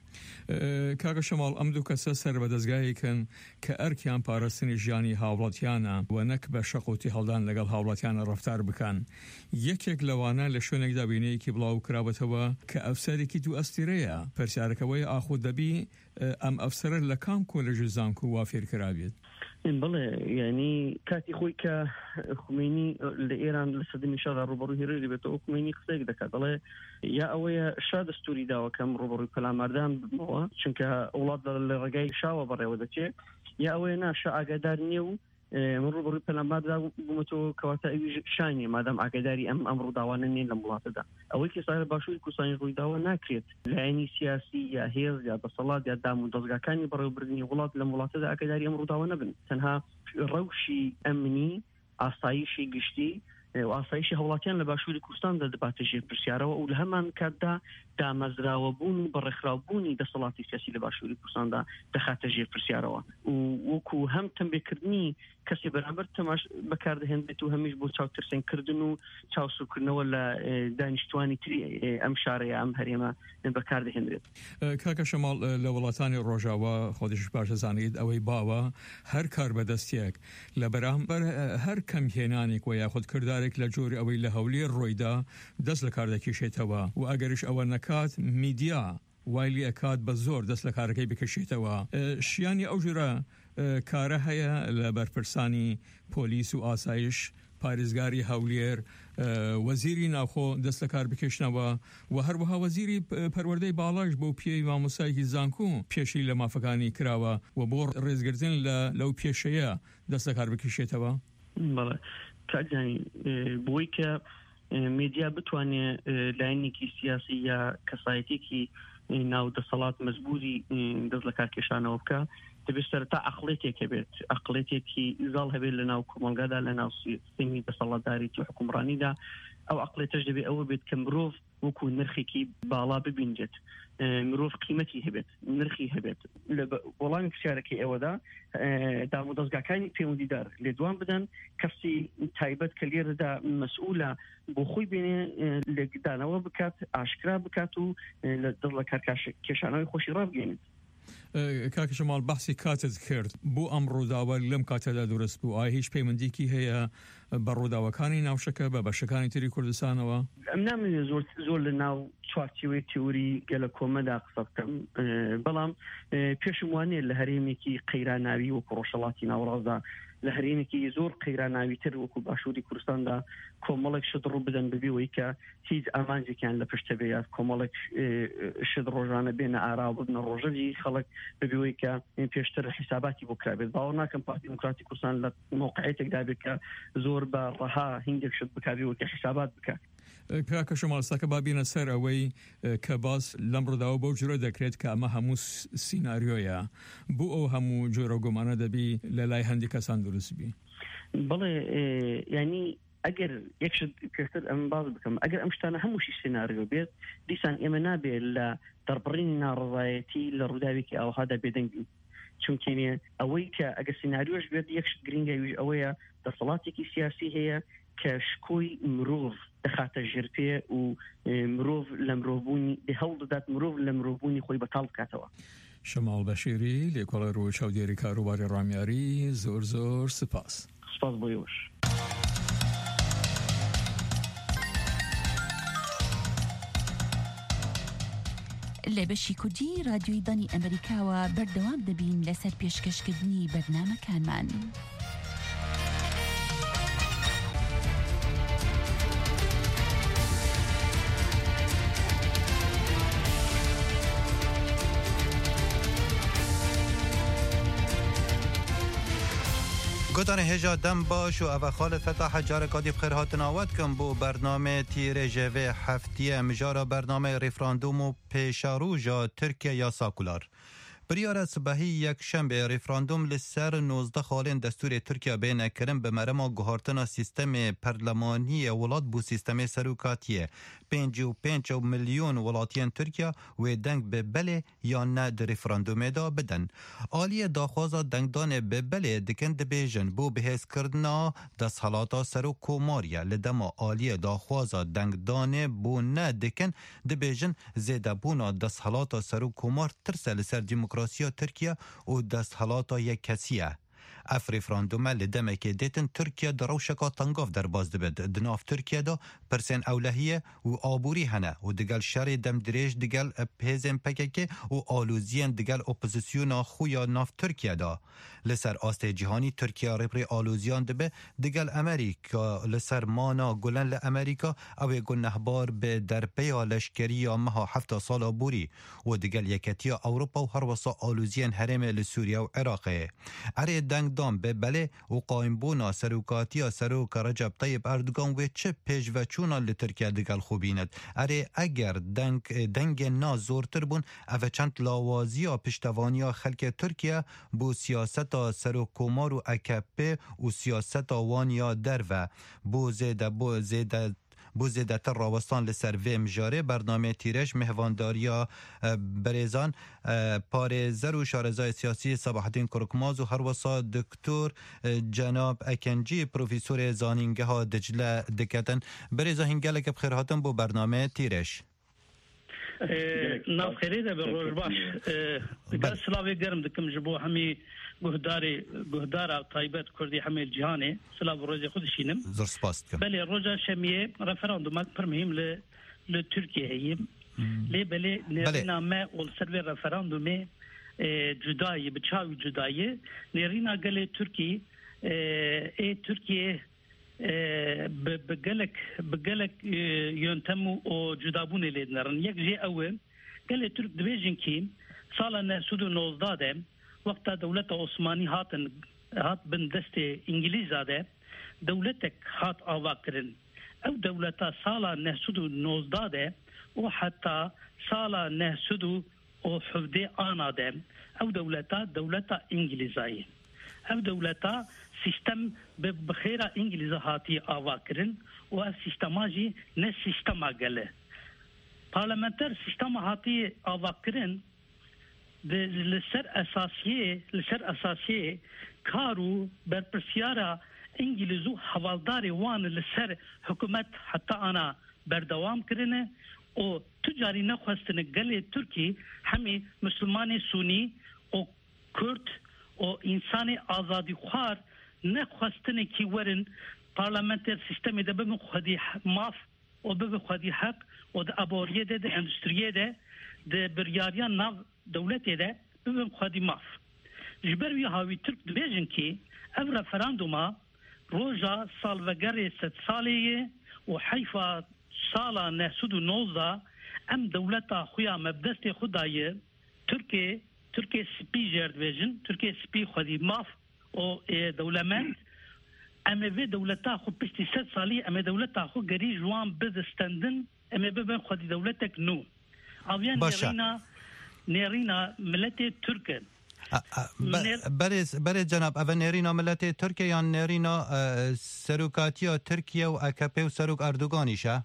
کاکە شەماڵ ئەم دوو کەسە سەر بە دەستگایەکەن کە ئەرکیان پاراستنی ژیانی هاوڵاتیانە و نەک بە شەقوتی هەڵدان لەگەڵ هاوڵاتیانە ڕەفتار بکەن. یەکێک لەوانە لە شوێنێکدا بینەیەکی بڵاو کرابەتەوە کە ئەفسەرێکی دوو ئەستیرەیە پرسیارەکەوەی ئاخۆ دەبی ئەم ئەفسەرە لە کام کۆلێژی زانکۆ وا فێرکرابێت. بڵێ یعنی کاتی خۆی کە خومینی لە ئێران لە سەدەمی شادا ڕوبەڕووی هێرشی بێتەوە خومینی قسەیەک دەکات دەڵێ یا ئەوەیە شا دەستوری داوە کەم ڕوبەڕووی پەلاماردان ببمەوە چونکە وڵات لە ڕێگای شاوە بەڕێوە دەچێت، یا ئەوەیە ناشا ئاگادار نییە و من ڕوبەڕووی پەلاماردا بوومەتەوە کەواتە ئەوی شانیە مادام ئاگاداری ئەم ڕووداوانە نیە لە وڵاتەدا. ئەوەی کە سایر باشووری کوردستانی ڕوویداوە ناکرێت لایەنی سیاسی یا هێز یا دەسەڵات یا دام و دەستگاکانی بەڕێوەبردننی وڵات لە وڵاتەدا ئاگاداری ئەم ڕووداوە نەبن، تەنها ڕەوشی ئەمنی ئاسایشی گشتی و ئاسایشی هەوڵاتیان لە باشووری کوردستاندا دەباتە ژێر پرسیارەوە و لە هەمان کاتدا دامەزراوەبوون و بەڕێکخراوبوونی دەسەڵاتی سیاسی لە باشووری کوردستاندا دەخاتە ژێر پرسیارەوە و وەکو هەم تەنبێکردنی کەسی بەرامبەر تەماش بەکاردەهێنرێت و هەمیش بۆ چاوترسێنکردن و چاوسوکردنەوە لە دانیشتوانی تری ئەم شارەیە ئەم هەرێمە بەکاردەهێنرێت. کاکە شەماڵ لە وڵاتانی ڕۆژاوە خۆدیش باش دەزانیت ئەوەی باوە هەر کار بەدەستێک لە بەرامبەر هەر کەمهێنانێک و یاخود کردارێک لە جۆری ئەوەی لە هەولێر ڕۆیدا دەست لە کار دەکێشێتەوە و ئەگەریش ئەوە نەکات میدیا وایلی ئەکات بە زۆر دەست لە کارەکەی بکەشێتەوە. شیانی ئەو ژورە کارە هەیە لە بەرپرسانی پۆلیس و ئاسایش پارێزگاری هەولێر وەزیری ناوخۆ دەست لە کار بکەشنەوە و هەروەها وەزیری پەروەردەی باڵاش بۆ پێی مامۆسایەکی زانکۆ پێشی لە مافەکانی کراوە و بۆ ڕێزگرتن لەو پێشەیە دەست لە کار بکەشێتەوە. بەڵێ کاجانی بۆی کە میدیا بتوانێت لایەنێکی سیاسی یا کەسایەتێکی ناو دەسەڵات مەزبوری دەست لە کارکێشانەوە بکە دەبێت عقلێتێک هەبێت عقلێتێکی ئیزاڵ هەبێت لەناو کۆمەلگادا لەناو سیستمی دەسەڵاتداریی حکومڕانیدا ئەو عقلێتەش دەبێت ئەوە بێت کە مرۆڤ وەکو نرخێکی باڵا ببینجێت مرۆڤ قیمەتی هەبێت نرخی هەبێت لە وەڵامی پرسیارەکەی ئەوەدا دامودەستگاکانی پەیوەندیدار لێدوان بدەن کەسی تایبەت کە لێرەدا مەسئولە بۆ خۆی بێنێ لێدانەوە بکات ئاشکرا بکات و لە کارکێشانەوەی خۆشی ڕابگەێنێت. کاکە شەماڵ بەحسی کاتت کرد بۆ ئەم ڕووداوە لەم کاتەدا دروست بوو ئایا هیچ پەیوەندیکی هەیە بە ڕووداوەکانی ناوشەکە بە بەشەکانی تری کوردستانەوە؟ ئەم نامێنێت زۆر لە ناو چوارچێوەی تیۆری گەلە کۆمەدا قسە بکەم بەڵام پێشم وانێ لە هەرێمێکی قەیراناوی وەکو ڕۆژهەڵاتی ناوەڕاستدا لە هەرێمێکی زۆر قەیراناویتر وەکو باشووری کوردستاندا کۆمەڵێک شت ڕوو بدەن ببیەوەی کە هیچ ئامانجێکیان لە پشتە بێ کۆمەڵێک شت ڕۆژانە بێنە ئاراو ببنە ڕۆژەوی خەڵک ببیەوەی کە پێشتر حیساباتی بۆ کرابێت باوەڕ ناکەم پارتی دموکراتی کوردستان لە موقعیتێکدا بێت کە زۆر بە ڕەها هینگێک شت بکاوێەوە کە حیسابات بکات. کاکە شەماڵستاکە بابینە سەر ئەوەی کە باس لەم ڕووداوە بەو جۆرە دەکرێت کە ئەمە هەموو سیناریۆیە بۆ ئەو هەموو جۆرە گومانە دەبی لە لای هەندێک کەسان دروست بی. بەڵێ ینی ئەگەر یەکشت پێشتر ئەم باز بکەم ئەگەر ئەم شتانە هەمووشی سیناریۆ بێت دیسان ئێمە نابێت لە دەربڕینی ناڕزایەتی لە ڕووداوێکی ئەوهادا بێدەنگی چونکێنێ ئەوەی کە ئەگەر سیناریۆش بێت یەکشت گرنگەویش ئەوەیە دەسەڵاتێکی سیاسی هەیە کە شکۆی مرۆڤ دەخاتە ژێرپێ و مرۆڤ لە مرۆڤبوونی هەوڵ دەدات مرۆڤ لە مرۆڤبوونی خۆی بەتاڵ بکاتەوە. شەماڵ بەشیری لێکۆڵە ڕوو چاودێری کاروباری ڕامیاری زۆر سپاس بۆ یۆش. لە بەشی کوردی رادیۆی دانی ئەمریکاوە بەردەوام دەبین لەسەر پێشکەشکردنی بەرنامەکانمان. گوتان هجا دم باش و او خال فتح جار کادی بخیر هاتناوت کن بو برنامه تیر جوه هفتیه مجارا برنامه ریفراندوم و پیشاروژا ترکیه یا ساکولار. بریار صبحی یک شنبه ریفراندوم لسر 19 خالین دستور ترکیه بین کرم به مرما گوهارتنا سیستم پرلمانی ولات بو سیستم سروکاتیه 55 میلیون ولاتیان ترکیه و دنگ به بله یا نه در ریفراندوم دا بدن. آلی داخوازا دنگدان به بله دکن دبیجن بو بهز کردنا دست حالاتا سروکوماریه لدما آلی داخوازا دنگدان بو نه دکن دبیجن زیده بونا دست حالاتا سروکومار ترسل سر دموکراسیا ترکیه و دست حالاتا یک کسیه. اف ریفراندوم لدمه که دیتن ترکیه در روشکا تنگاف در باز دبد دناف ترکیه دا پرسن اولهیه و آبوری هنه و دگل شر دم دریج دگل پیزن پککه و آلوزین دگل اپوزیسیون خویا ناف ترکیه دا لسر آست جهانی ترکیه ریپری آلوزیان دبه دگل امریکا لسر مانا گلن لامریکا او گل نهبار به در پیا لشکری یا مها 7 سال بوری و دگل یکتیا اوروپا و هر وسا آلوزین حرم لسوریا و عراقه اره دنگ دام به بله و قایم بونا سروکاتیا سروک رجب طیب اردوگان و چه پیش و چونا لترکیه دگل خوبیند اره اگر دنگ نا زورتر بون او چند لاوازیا پشتوانیا خلک ترکیه بو سیاست سروکومار و اکپه و سیاست وانیا در و بو زیده تر راوستان لسر وی مجاره برنامه تیرش مهوانداریا بریزان پارێزەر و شارەزای سیاسی سەباحەدین کوڕکماز و هەروەسا دکتۆر جەناب ئەکەنجی پرۆفیسۆرێ زانینگەها دجلە دکەتن بەرێزە هینگەلێکە بخێر هاتن بۆ بەرنامە تیرش. ناوخێرێ دەبێ ڕۆژ باش گەل سلاوێ گەرم دکم ji بۆ هەمی گوهدارا تایبەت کوردی هەمێ جیهانê سلاv ڕۆژێ خۆ دشینم زۆر سپاس دکەم. بەلێ ڕۆژە شەمیێ ڕەفەرەندومێک پڕ مهم لە تورکیە هەیە لێ بەلێ نێرîna me ol ser vê referandumê cudayî bi çavî cudayî nêrîna gelê Tirkî ê Tirkiye bi gelek yöntem û cudabûnê lê dinerin yek jê ew e gelê Türk dibêjin kî sala 1919 de wexta dewleta Osmanî hat bin destê İngilîza de dewletek hat ava kirin ew dewleta sala 1919 de و حتی سال 19 او حفظه آنادم او دولتا انگلیزایی او دولتا سیستم بخیره انگلیزه هاتی آوا کرن و او سیستماجی نه سیستما گله پارلمانتر سیستم هاتی آوا کرن لسر اساسیه کارو برپرسیارا انگلیزو حوالدار وان لسر حکومت حتی آنا بردوام کرنه و تجاری نخواستن گل ترکی همی مسلمان سونی و کرد و انسان آزادی خوار نخواستن کی ورن پارلمانتر سیستمی ده ببین خودی ماف و ببین خودی حق و ده ابوریه ده اندستریه ده بریاریان ناو دولتی ده ببین خودی ماف جبروی هاوی ترک دویجن کی او رفراندوما روژا سالوگر 100 سالیه و حیفا سالا 1990 ام دولتا خویا مبدست خدای ترکیه سپی جرد ویژن ترکیه سپی خودی ماف و دولمند اما وی دولتا خو پشتی 100 سالی اما دولتا خو گری جوان بدستندن اما ببین خودی دولتک نو اویان نیرینا ملت ترکن برای جناب اول نرینا ملت ترکیه یا نرینا سروکاتی ترکیه و AKP و سروک اردوگانیشه؟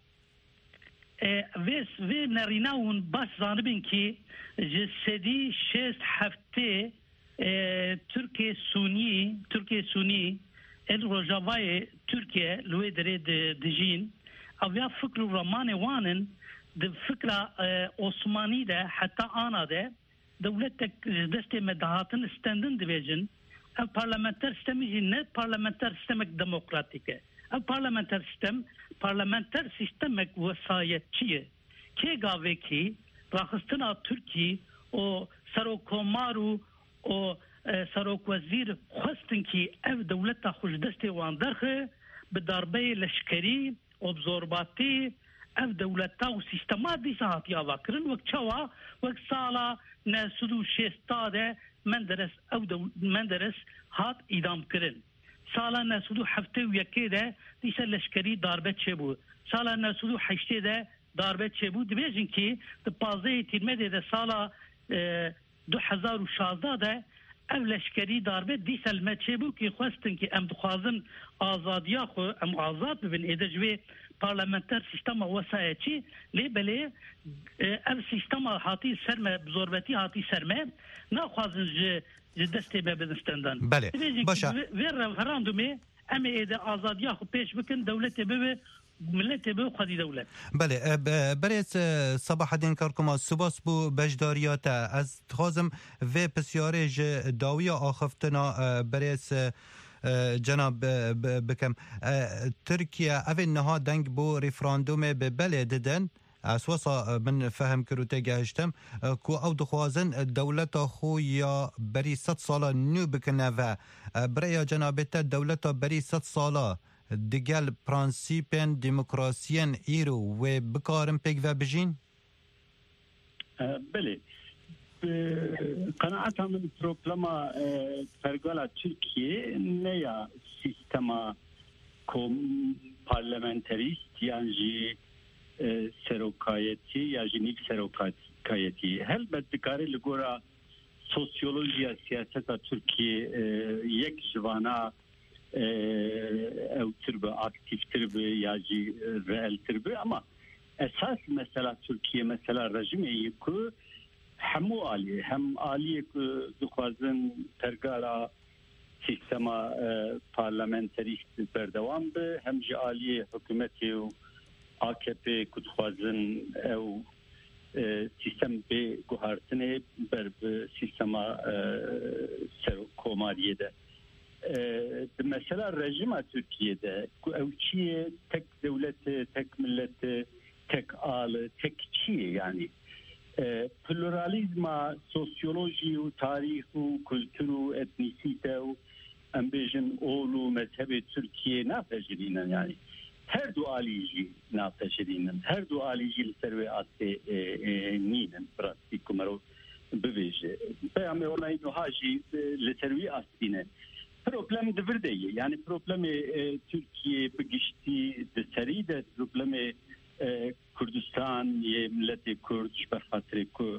وی نرینا اون باش زانبین که جسدی 6-7 ترکیه سونی ال روجاوای ترکیه لوی درید دجین اویا فکر رومان وانن ده فکر عثمانی ده حتی آنا ده دولتك دست مدهاتن استندن دیویژن او پارلمانتر سیستمی نه پارلمانتر سیستمک دموکراتیکه او پارلمانتر سیستمک وسایتچیه که گاوه کی راخستنا ترکی و سروکومارو و سروک وزیر خواستن کی او دولتا خوش دست واندرخه به ضربه لشکری و بزرباتی او دولتا و سیستمات دیسا هاتی آوا کرن وقت چوا وقت سالا نسدو شستاده مندرس هات ایدام کرن سالا نسدو هفته و یکی ده دیسا لشکری داربت چه بود سالا نسدو هشته ده داربت چه بود دیویژن که ده 15 تیرمه ده سالا 2016 ده او لشکری داربت دیسا المه چه بود که خواستن که ام دخوازن آزادیا خو ام آزاد ببین ایده جوی پارلمانتر سیستم وسایتی لیبله ام سیستم هاتی سرمه بزربتی هاتی سرمه نخوازن دسته ببنستندن بله باشه وی رفراندومی ام ایده آزادیا خو پیش بکن دولت ببه ملت به خودی دولت بله برایت صباح الدین کارکما سپاس بو بجداریات از خازم و پسیاره داوی آخفتنا برایت جناب بکم ترکیه اول نها دنگ بو ریفراندوم به بله ددن اسواسا من فهم کروته گهشتم کو او دخوازن دولت خو یا بری 100 سالا نو بکنه و برای جنابت دولت بری 100 سالا دیگل پرانسیپن دموکراسیان ایرو و بکارم پیک و بجین؟ بله قناعت من پروبلما فرگالا ترکیه نیا سیستما کم پارلمنتریست یعنی سروکایتی یا جنیک سروکایتی هل بدکاری لگورا سوسیولوژیا سیاست ترکیه یک جوانا او تربه aktif تربه یا جی رئال تربه اما اساس مثلا ترکیه مثلا رژیم یکو همو عالی هم عالی دخوازن ترگارا سیستما پارلمنتریست بردوام به هم جی عالی حکومتی و AKP کدخوازن او سیستم به گوهارتنه بر سیستما سروکوماریه ده مثلا رژیم ترکیه ده او چیه تک دولت تک ملت تک آل تک چیه یعنی پلورالیزم سوسیولوژی و تاریخ و کلتور و اتنیسیته و امبیجن اولو مذهب ترکیه نپذیرینن یعنی هر دو آلیجی نپذیرینن هر دو آلیجی لسروی آسته نینن براستی کمرو بویجه پیام اونایی نوهاجی لسروی آستینه پروبلم دفردهیه یعنی پروبلم ترکیه بگشتی دسریده پروبلم کردستان یه ملت کرد بر خاطر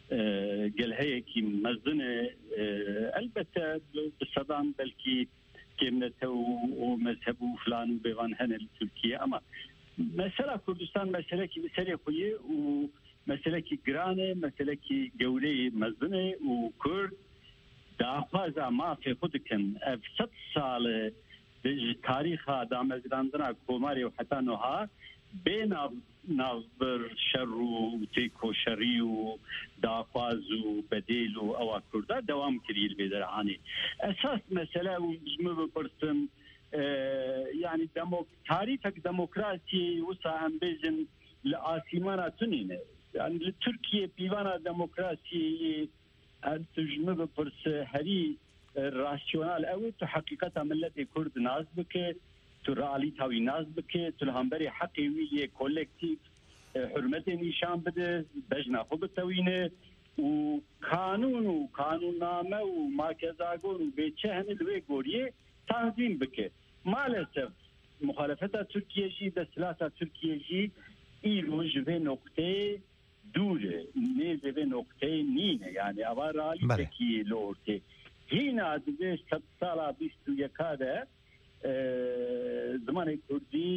گەلهەیەکی مەزنە ئەلبەتە بسەدان بەلکی کێمنەتە و مەذهب و فلان و بێوان هەنە لە تورکیە ئەمە مەسەلا کوردستان مەسەلەکی بەسەرێ خۆیە و مەسەلەکی گرانە مەسەلەکی گەورەی مەزنە و کورد داخوازا مافێ خۆ دکەن ئەف 100 ساڵە تاریخا دامەزراندنا کۆماری و حتا نۆها بێ ناوبر شەڕ و تێکۆشەڕی و داخواز و بەدێل و ئەوە کووردا دەوام کردی لە بێدەرهانی ئەساس مەسەلە و ژمە بپرسم یعنی تاریخێک دەمۆکراسی وسا ئەم بێژن لە ئاسیمانە تونینە یعنی لە تورکیە پیوانە دەمۆکراسی ژمە بپرسە هەری راسیۆنال ئەوێ تو حقیقەتا ملەتی کورد ناز بکە تو رعالی تاوی ناز بکە تو لەهەمبەری حەقی وی کۆلێکتیڤ حرمەتی نیشان بده بەژنا خۆ بتەوینە و قانون و قانوننامە و ماکەزاگۆن و بێچە هەنە لەوێ گۆریە تەنظیم بکە مالەسەف مخالفەتا تورکیەژی دەسەلاتا تورکیەژی ئیرۆ ji vê nokteyê dûre nê ji vê nokteyê nîne yani ava realîtekî li ortê hîna divê 100 sala 21 de zimanê Kurdî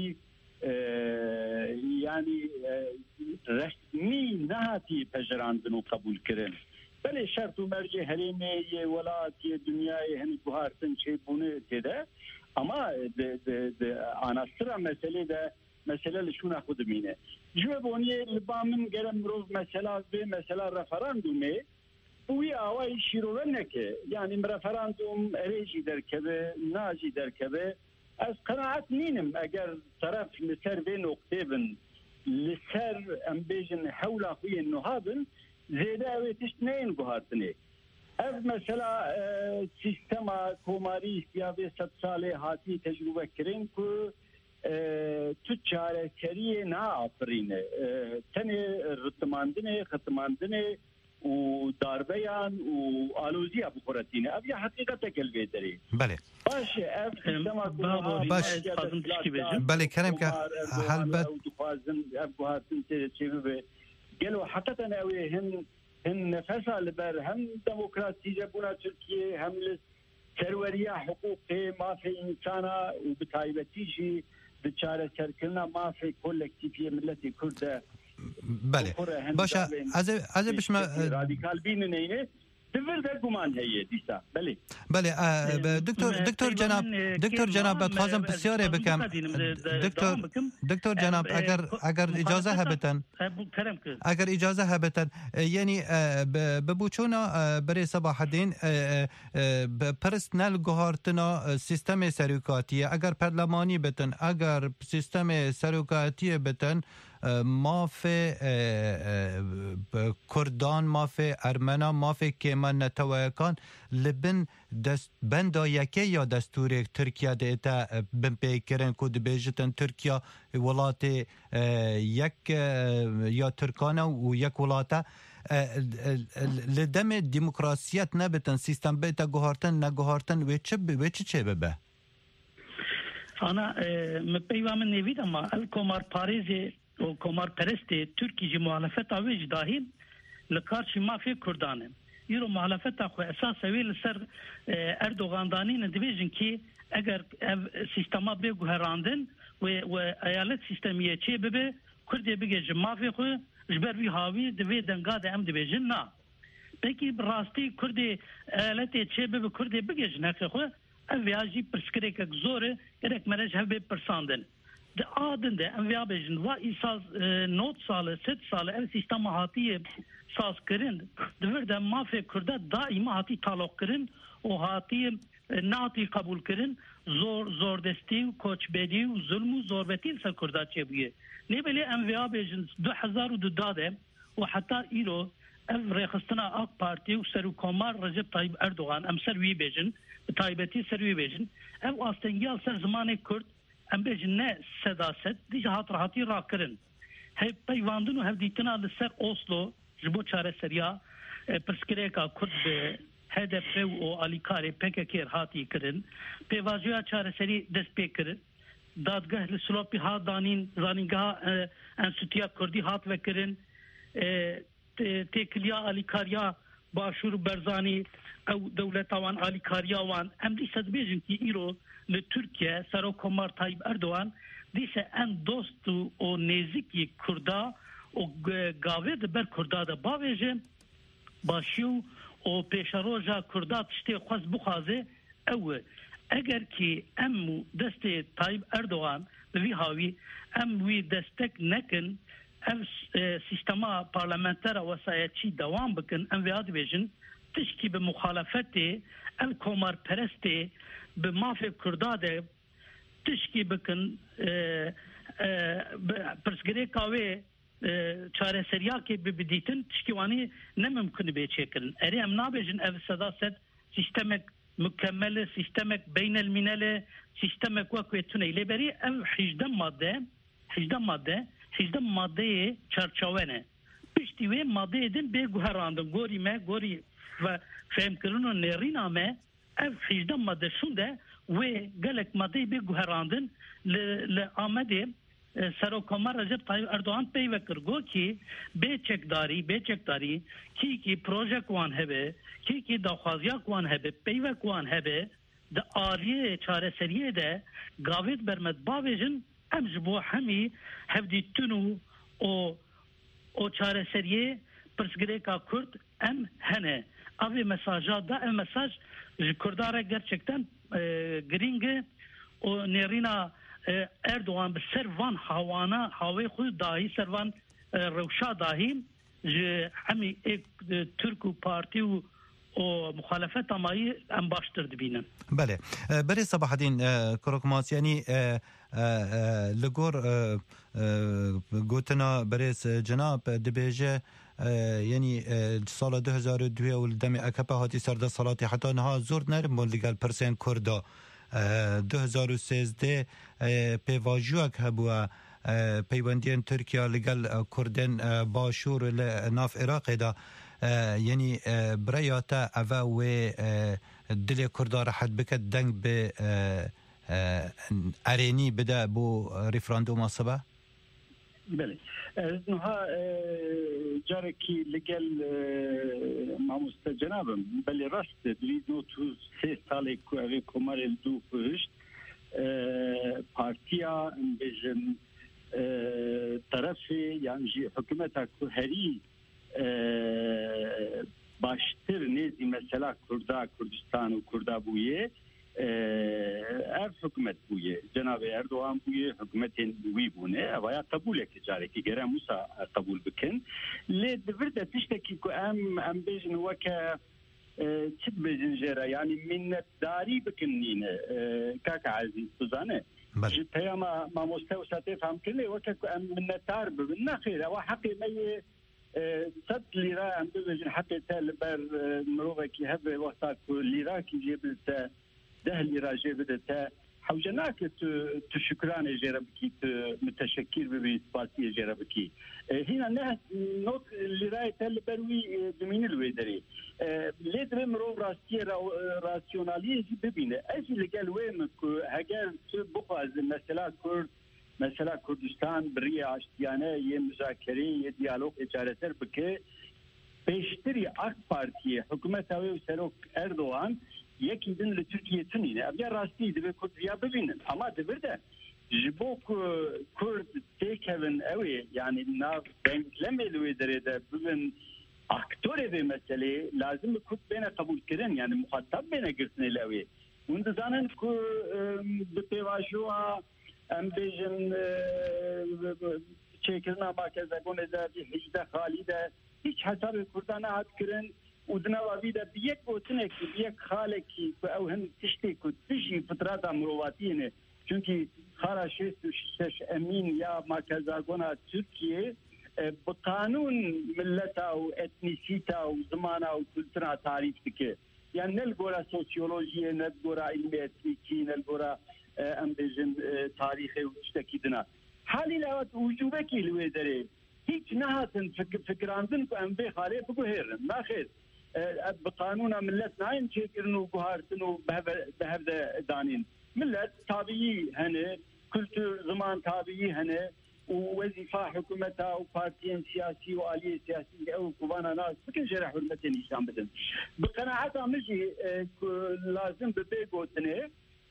yani resmî nehatî pejerandin û qebûl kirin belê şert û mercê herêmê yê welatiyê dunyayê hin guhartin çêbûnê têde ama anastıra meselê de mesele li şûna xwe dimîne ji we boniyê li ba min gere mirov mesela vê mesela referandumê wî awayî şîrove neke yani referandum erê jî derkeve na jî derkeve ez qenaet nînim eger teref li ser vê noktê bin li ser em bêjin hewla xwe yên niha bin zêde ew ê tişt neyên guhartinê ev mesela sîstema komarî ya vê 100 salê hatî tecrübe kirin ku tu çarekeriyê naafirîne tenê rıtımandinê xıtımandinê û darbeyan û alûziya bixuretîne ev ya heqîqetek el vê derê بله baş ev sistema باش بله kerem ke helbet dixwazin ev guhatin çêvî ve gelo heqeqeten ew ê hin nefesa li ber hem demokrasîce bûna Tirkiye hem li serweriya hiqûqê mafê insana û bi taybetî jî bi çareserkirina mafê kolektifiye milletê Kurd de بله باشه از بشما رادیکال بیننه دور در گمان هیه دیسا بله بله دکتر جناب بخوازم بسیاره بکم دکتر جناب اگر اجازه هبتن یعنی ببوچونا برای صباح الدین پرسنل گوهارتنا سیستم سروکاتیه اگر پرلمانی بتن اگر سیستم سروکاتی بتن مافی کردان مافی ارمنا مافی کمان نتوایکان لبن بندا یکی یا دستور ترکیه دیتا بن پیکرن کود بیجتن ترکیه ولات یک یا ترکانه و یک ولاته لدم دموکراسیت نبتن سیستم بیتا گوهارتن نگوهارتن و چه ببه انا مپیوام نوید اما الکومار پاریزی و کمار پرستی ترکی جی محالفت آویج داهیم لکارچی مافی کردانه یرو محالفت خو اساس ویل سر اردوغان دانی ندویجن کی اگر سیستما به گهراندن و ایالت سیستمیه چی ببه کردی بگه مافی خو جبر وی هاوی دوی دنگاد ام دویجن نا پکی براستی کردی ایالت چی ببه کردی بگه نخ خو اویاجی پرسکریک زوره gerek merej hebe persanden de adın de enviyabejin va isaz not salı set salı ev sistem hatiye saz kirin devir de mafya kurda daima hati talok kirin o hatiye nati kabul kirin zor desti koç bedi zulmü zorbetin ser kurda çebiye ne bile enviyabejin 2002 de ve hatta ilo ev rekhistana AK Parti u seru komar Recep Tayyip Erdoğan em servi bejin taybeti servi bejin ev astengiyal ser zamanı Kürt em bejin ne sedaset diye hatırati rakirin hep peyvandın u hevditina li ser Oslo jibo çare seriya perskreka Kürt be HDP o alikare PKK hati kirin pevajiya çare seri despê kirin dadgah li Slopi ha danin zaningah enstitüya Kurdî hat vekirin تکلیا آلیکاریا باشور برزانی او دولت وان آلیکاریا وان ام دیسه بیجن کی ایرو لترکیه سرو کمار طایب اردوان دیسه ان دوست و نزدیکی کردا و گاوه بر کردا ده باویجه باشیو و پیشروجا کردا تشتی خواست بخوازه او اگر که ام دست طایب اردوان وی هاوی ام وی دستک نکن ام سیستما پارلمانتر وسایتی دوام بکن ام ویاد بیجن تشکی به مخالفت ام کمار پرسته به مافی کرداده تشکی بکن پرسگری کاوه چاره سریا که بدیتن تشکیوانی نممکن بیچکن اری ام نابیجن او صداست سیستمک مكمله سيستمك بين المنال سيستمك وكويتوني لبري ام حجدم ماده چرچاوانه پشتی وی ماده دن به گوهراندن گوری ما گوری و فهم کرنو نرینا ما اف حجدم ماده شونده و گلک ماده به گوهراندن لآمده سروکمار رجب طایب اردوغان پیوکر گو کی بیچک داری کی پروژه کوان هبه کی داخوازیا کوان هبه پیوک کوان هبه د آریه چاره سریه ده گاوید برمد باویجن ام جبو همی هفدی تنو او چاره سریه پرسگره کا کرد ام هنه اوی مساجات ده ام مساج کرداره gerçekten گرینگه و نیرینا اردوغان به سروان هاوی خود داهی سروان روشا داهی همی ایک ترک پارتی و مخالفت امایی ام باشتر دبینن. بله برای صباح الدین کروکماس یعنی لگور گوتنا برای جناب دبیجه یعنی سال 2002 و دمی اکپه هاتی سرده صلاتی حتی نها زور نرم لگل پرسین کرده 2013 پیواجوک هبوا پیوندین ترکیه لگل کردن باشور ناف عراق دا یعنی برایاتا اوه و دل کردار حد بکد دنگ به ارینی بده بو ریفراندوم صبح؟ بله نها جارکی لگل ماموست جنابم بله راست درید نو تو 3 سال که کمار دو پشت پارتیا بجن طرفی یعنی حکومت هری باشتر نیزی مثلا کردستان و کردا بویه اف حکومت بویه جناب اردوغان بویه حکومت وی بونه و یا قبول که جاره که گره موسا قبول بکن لی دورده تشتکی که ام بیجن وکا چید بیجن جره یعنی منت داری بکنین کاک عزیز بزانه جتایا ما مستوى ساتي فهم كله وكا من التار بنا خير وحقي مي صد ليرا عم بيجن حتى تال بر مروغا كي هب وقتك ليرا كي جبت ده ليرا جبت حوجناك تشكران جربكي متشكر بسباسي جربكي هنا نه نوت ليرا تال بروي دمين الويدري ليدر مرو راستي راسيوناليز ببينه اجي لقال وين هاجر بخواز مثلا كردستان بريا اشتيانه يه مذاكره يه ديالوج اجارتر بك بيشتري اك بارتي حكومت اوي سروك اردوغان يكي دن لتركيا تنينه ابيا راستي دبي كرديا ببينن اما دبرده جبوك كرد تيكهن اوي يعني ناف بنك لما لوي دريده ببن اكتوري بمسألة لازم يكون بينا قبول كرن يعني مخاطب بينا قرسنا الأوي وانت زانن كو بتواشوا ام بيجن چيكرنا باكذا قونه دا في حجدة خالدة هيش حساب كردانا هاد كرن ودنا وابيدا بيك بوتنك بيك خالكي او هم تشتيك وتجي فترات مرواتينه چونكي خارا شش امين يا مركزا قونه تركيا بقانون ملتا و اتنيسيتا و زمانا و كلترا تعريف بك يعني نلقورا سوسيولوجيا نلقورا علمي اتنيكي نلقورا امبيجن تاريخي وتشتكيدنا حالي لا وجوبك لوي دري هيك نهاتن فكراندن امبي خالي بقو هير ما خير بقانونا ملتنا ينشكرنو بهارتنو بهذا دانين ملت طبيعي هنا كلتور زمان طبيعي هنا ووظيفة حكومتها وبارتيين سياسي وآلية سياسية أو كوبانا ناس بكل جرح حرمتين نشان بدن بقناعتها مجي لازم ببيقوتني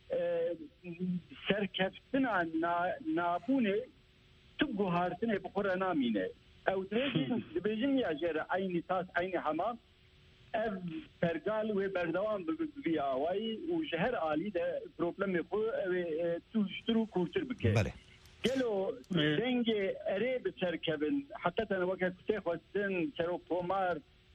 سركفتنا نابوني تبقوا هارتني بقرى ناميني أو دبيجن يا جرى عيني تاس عيني حمام اف فرقال و بردوام بياوي وشهر آلي ده بروبلم يخو توشترو كورتر بكي بله قالوا دنجي قريب تركبن حتى انا وقت كنت خوستن سرو بومار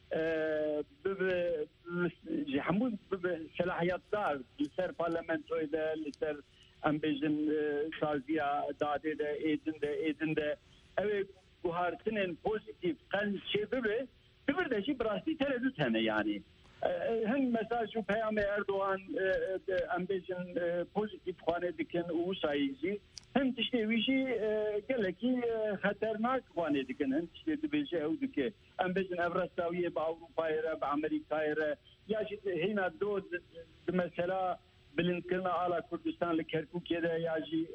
حمود صلاحيات دار لسر بارلمنتو ده لسر امبيجن سازيا داده ده ايدن ده اوي بوهارتنن بوزيتيف قل شي ببرده شي براسي تردد هنا يعني هن مساج و پیام اردوغان امبیشن پوزیتیف خوانه دکن و سایزی هم تشتویشی گلکی خطرناک خوانه دکن هم تشتویشی او دکه امبیشن افرستاویه با اوروپا ایره با امریکا ایره یا جد هینا دو مثلا بلندکرنا آلا کردستان لکرکوکی ده یا جی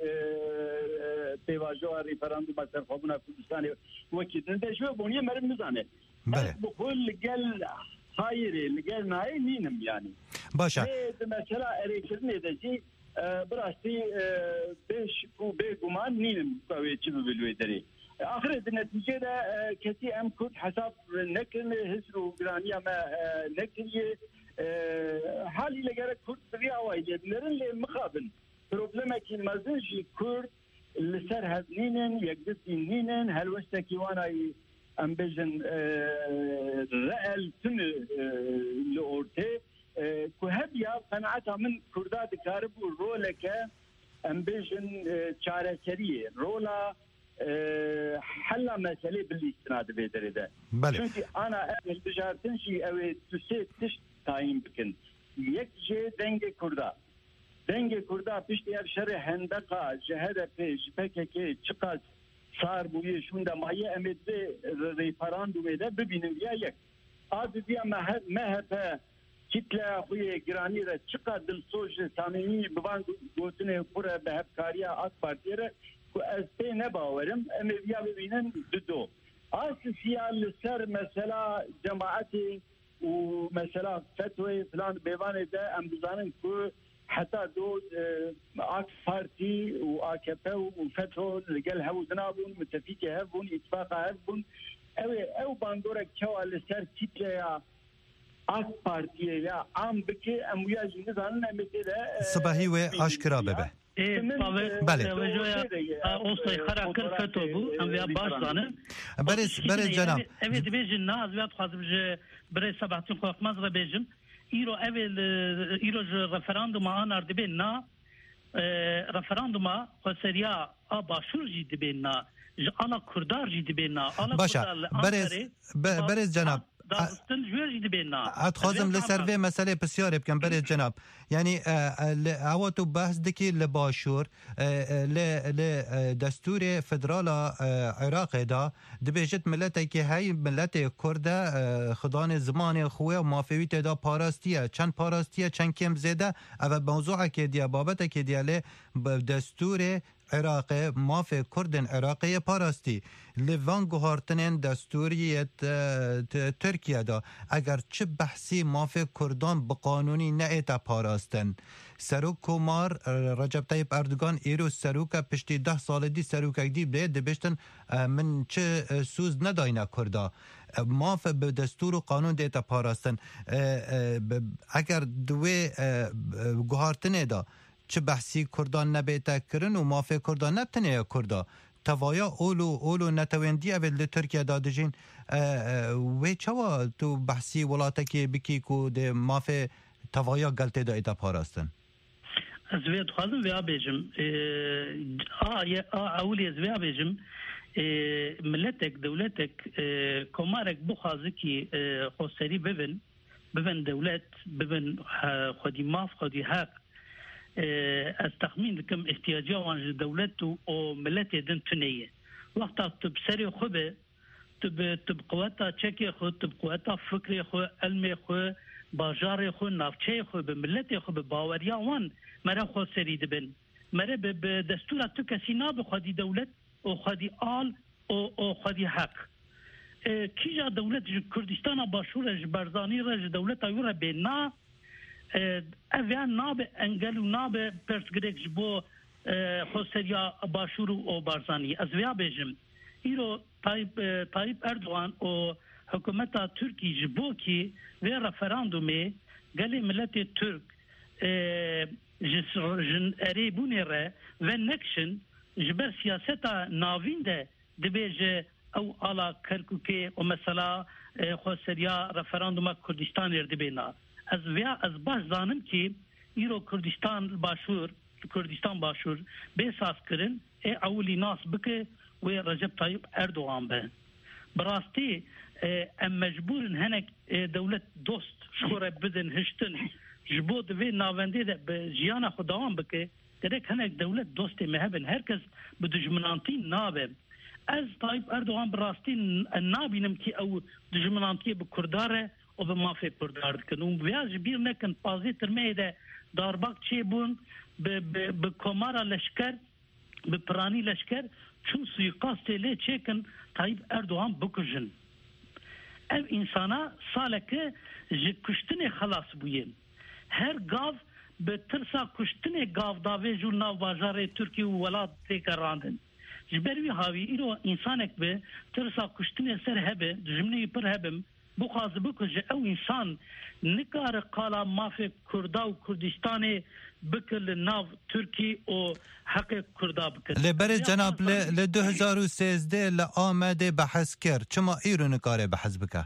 پیواجو ریفراندوم اثر خوابونا کردستان وکی دنده شو بونیه مرم نزانه بله بقول قال هايري اللي قالنا هاي مينم يعني باشا مثلا اريكرني دجي براستي بيش كو بيغمان نينم قوي تشبه بالويدري اخر النتيجه ده كتي ام كنت حساب نكن هسرو جرانيا ما نكري حالي اللي قالك كنت بيا وايد نرن لي مخابن بروبلمك المازنجي كرد اللي صار هذنين يقدس نينن هل وشتكي وانا امبيجن رأل سن لورتي كهبيا قناعتها من كردات كارب رولك امبيجن شاركريه رولا حلا مسألة بالاستناد بيدر ده شوفي انا البجارتن شي او تسيت تش تايم بكن يكجي دنگ كردا بيشتي ابشر هندقه جهده پیش پککی چقدر صار بويه شوندا مايه امد ريفراندوم ده ببينم يا يك اد دي مهبه كتله اخوي جراني را چقدر السوج تاميني ببان گوتنه پورا به کاریا اك پارتيره کو استه نه باورم ام بیا ببینن ددو اساسيا لسر مثلا جماعتي ومثلا فتوى فلان بيوان ده ام بزانن کو حتى دو اك بارتي واكبه وفتحوا لقال هاو زنابون متفيكي هافون اتفاق هافون او باندورك كوا لسر تيتيا اك بارتي لا عم بكي اموياجي نزان مثلا صباحي واشكرا بابا بله اوصي خرا كل فتوبو ام بیا باشانه برز جناب اوید بیجن نه از وقت خاطر برای 17 خو مزر بیجن ایرو اول ایرو رفراندوم آنار دبین نا رفراندوم خسریا آباشور جی دبین نا آلا کردار جی دبین نا باشا برز جناب داستن جویر جی دبین نا اتخوازم لسروی مسئله بسیار بکن برز جناب يعني اواتو بحث دكي لباشور لدستور فدرالا عراق دا دبيجت ملتي كي هاي ملتي كرده خدان زمان خوه ومافويت دا باراستيه چند باراستيه چند كم زيده او موضوع كي ديا بابت كي ديا له دستور عراق مافي كردن عراقي باراستی لوان گوهارتنین دستوریت ترکیه دا اگر چه بحثی مافی کردان بقانونی نئیتا پاراستن سروک کومار رجب طیب اردوگان ایرو سروکا پشتی 10 سال دی سروکا دی بید دبشتن من چه سوز نداینا کردا ماف به دستور و قانون دیتا پاراستن اگر دوی گوهارتنه دا چه بحثی کردان نبیتا کرن و مافی کردان نبتنه کردا توایا اولو نتویندی اول ترکیه دادجین و چوا تو بحثی ولاته بکی کو ده مافی توایا گلته دا ایتا پاراستن ازوی دخوازم ویا بیجم اولی ازوی بیجم ملتك دولتك كومارك بخازي كي خسري ببن دولت ببن خدي ماف خدي هاك استخمين لكم احتياجات عن دولته او ملتي دن تنيه وقت تبسري خبه تبقواتا تشكي خو تبقواتا فكري خو علمي خو باجاري خو نافچه خو بملتي خو باوريا وان مرا خسري دبن مرا بدستور تو كسي ناب خدي دولت او خدي آل او خدي حق کیجا دولت کردستان باشور برزانی رج دولت ایورا بنا اویان ناب انگل و ناب پرسگرک جبو خسریا باشور و برزانی از ویا بجم ایرو طایب اردوان و حکومت ترکی جبو کی و رفراندومی گلی ملت ترک جن اريبوني ره ونكشن جبر سياستا ناوين ده دبيجه او على كركوكي ومثلا خوسريا رفراندوم كردستان يردبينا از ويا از باش زانم كي ايرو كردستان باشور بيساس كرن اولي ناس بك ورجب طيب اردوغان به براستي ام مجبورن هنك دولت دوست شوره بدن هشتن جبو دوی ناونده ده به جیان خداوان بکه درک هنک دولت دوست مهبن هرکس به دجمنانتی نابه از طایب اردوغان براستی نابینم که او دجمنانتی به کرداره و به مافی کردار دکن و بیاج بیر نکن پازی ترمه ده دارباک چه بون به کمارا لشکر به پرانی لشکر چون سویقاسته لی چه کن طایب اردوغان بکجن ev insana saleke ji kuştinê xelas bûye. Her gav bi tirsa kuştinê gavdavê jû nav bajarê Tirkiye û welat têke randin. Ji ber wî havî îro însanek bi tirsa kuştinê ser hebe, dijminê pir hebim, bixwaze bikuje ew însan nikare qala mafê Kurda û Kurdistanê bikir li nav Tirkiye û heqê Kurda bikir. Li berê cenab li 2013 li Amedê behs kir. Çima îro nikare behs bike?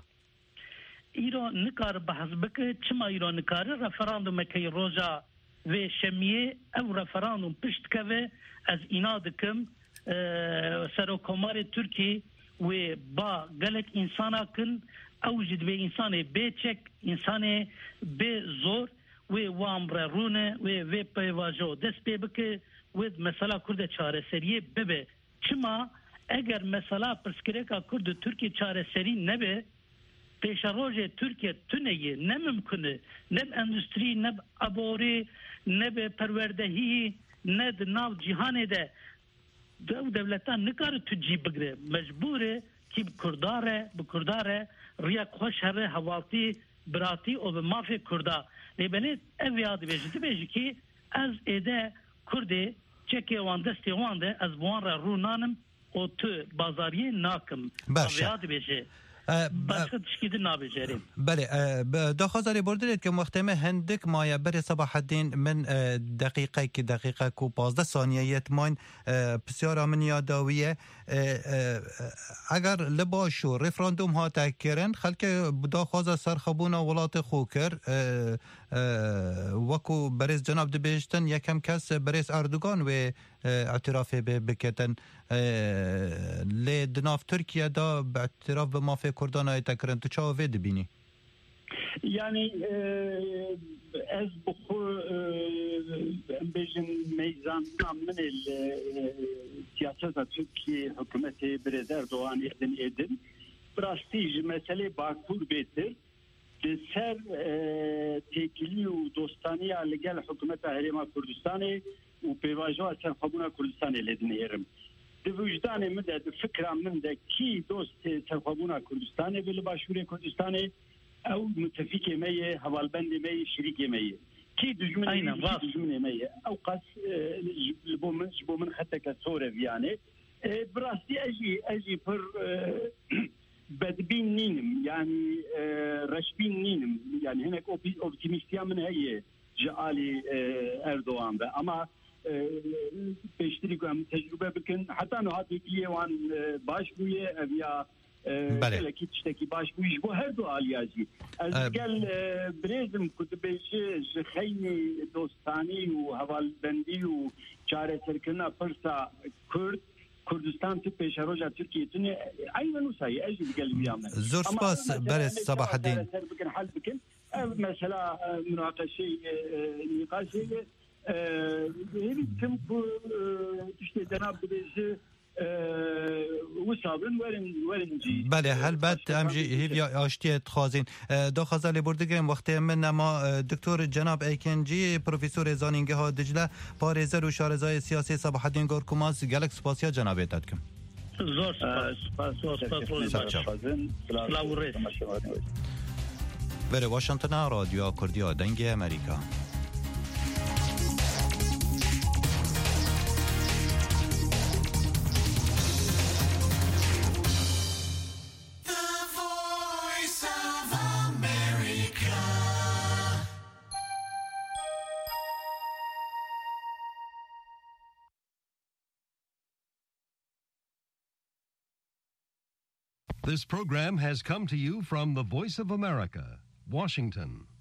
îro nikare behs bike, çima îro nikare referandumekê roja vê şemiyê ew referandum pişt dikeve ez îna dikim Serokomarê Tirkiye wê ba gelek însana kin ew ji divê însanê bêçek, însanê bê zor wê wan re rûne wê pêvajo dest pê bike wê mesela Kurd çareseriyê bibe. Çima eger mesela pirsgirêka Kurd Tirkiye çareserî nebe pêşerojê Tirkiye tuneyê ne mümkün ne endüstrî ne aborî ne be perwerdehî ne di nav cîhanê de dev devletan nikare tu cî bigire mecbûr ki bi kurdare riya xweş here hewaltî biratî û bi mafê Kurda lêbenê ev ya dibêjî ki ez êde Kurdê çekê wan destê wan de ez bi wan re rû nanim û tu bazariyê nakim ev ya dibêje başka tişkîdin nabêjerim. بله داخوازاری بردید که محتمه هندک مایه بر صباح الدین من دقیقه کو 15 ثانیه من بسیار من یاداویه اگر لباشو رفراندوم ها تکرن خلک داخواز سرخبون ولات خوکر وکو برز جناب دبیشتن یکم کس برز اردوگان و اعتراف بکتن لدناف ترکیه دا به اعتراف به مافی کردان های تکرن تو چاوه دبینی؟ Yani ez bu bejin meyzandan min siyaseta Türkiye hükümeti bir Erdoğan edin prestij mesele Bakur betir ser tekili u dostaniya legal hükümeta Herêma Kurdistanê û pêvajoya serxwebûna Kurdistanê lê dinêrim. Di vicdanê min de di fikra min de kî dostê serxwebûna Kurdistanê bê li başûrê Kurdistanê ew müttefikê me ye, hevalbendê me ye, şerîkê me ye. Kî dijminê me ye. Ew qas ji bo min xeteke sorev yani. Bi rastî ez jî pir bedbîn nînim yani reşbîn nînim. Yani hinek optîmistiya min heye ji alî Erdoğan ve ama pêştirî ku em tecrübe bikin heta niha têkiliyê wan baş bûye ev ya gelekî tiştekî baş bûyî ji bo her du aliya jî ez gel birêzim ku dibêje ji xeynî dostanî û hevalbendî û çareserkirina pirsa Kurd Kurdistan tu pêşeroja Tirkiye tune aynen wisa ez jî digel vîya me zor spas berez Sabahattin bikin hel bikin ev mesela münaqeşê nîqaşê hêvî kim ku işte cenab dibêje وصابن ورنجي بله هلبت امجی هیویا آشتیت خوازین دو خزال بردگیم وقتی من ما دکتر جناب ایکنجی پروفسور زانینگه ها دجله پارێزەر و شارەزای سیاسی صباح الدین گۆرکوماس گەلک سپاسیا جنابێتت کم زۆر سلااو و ڕێز بره واشنطن رادیو کوردیا دنگ امریکا This program has come to you from the Voice of America, Washington.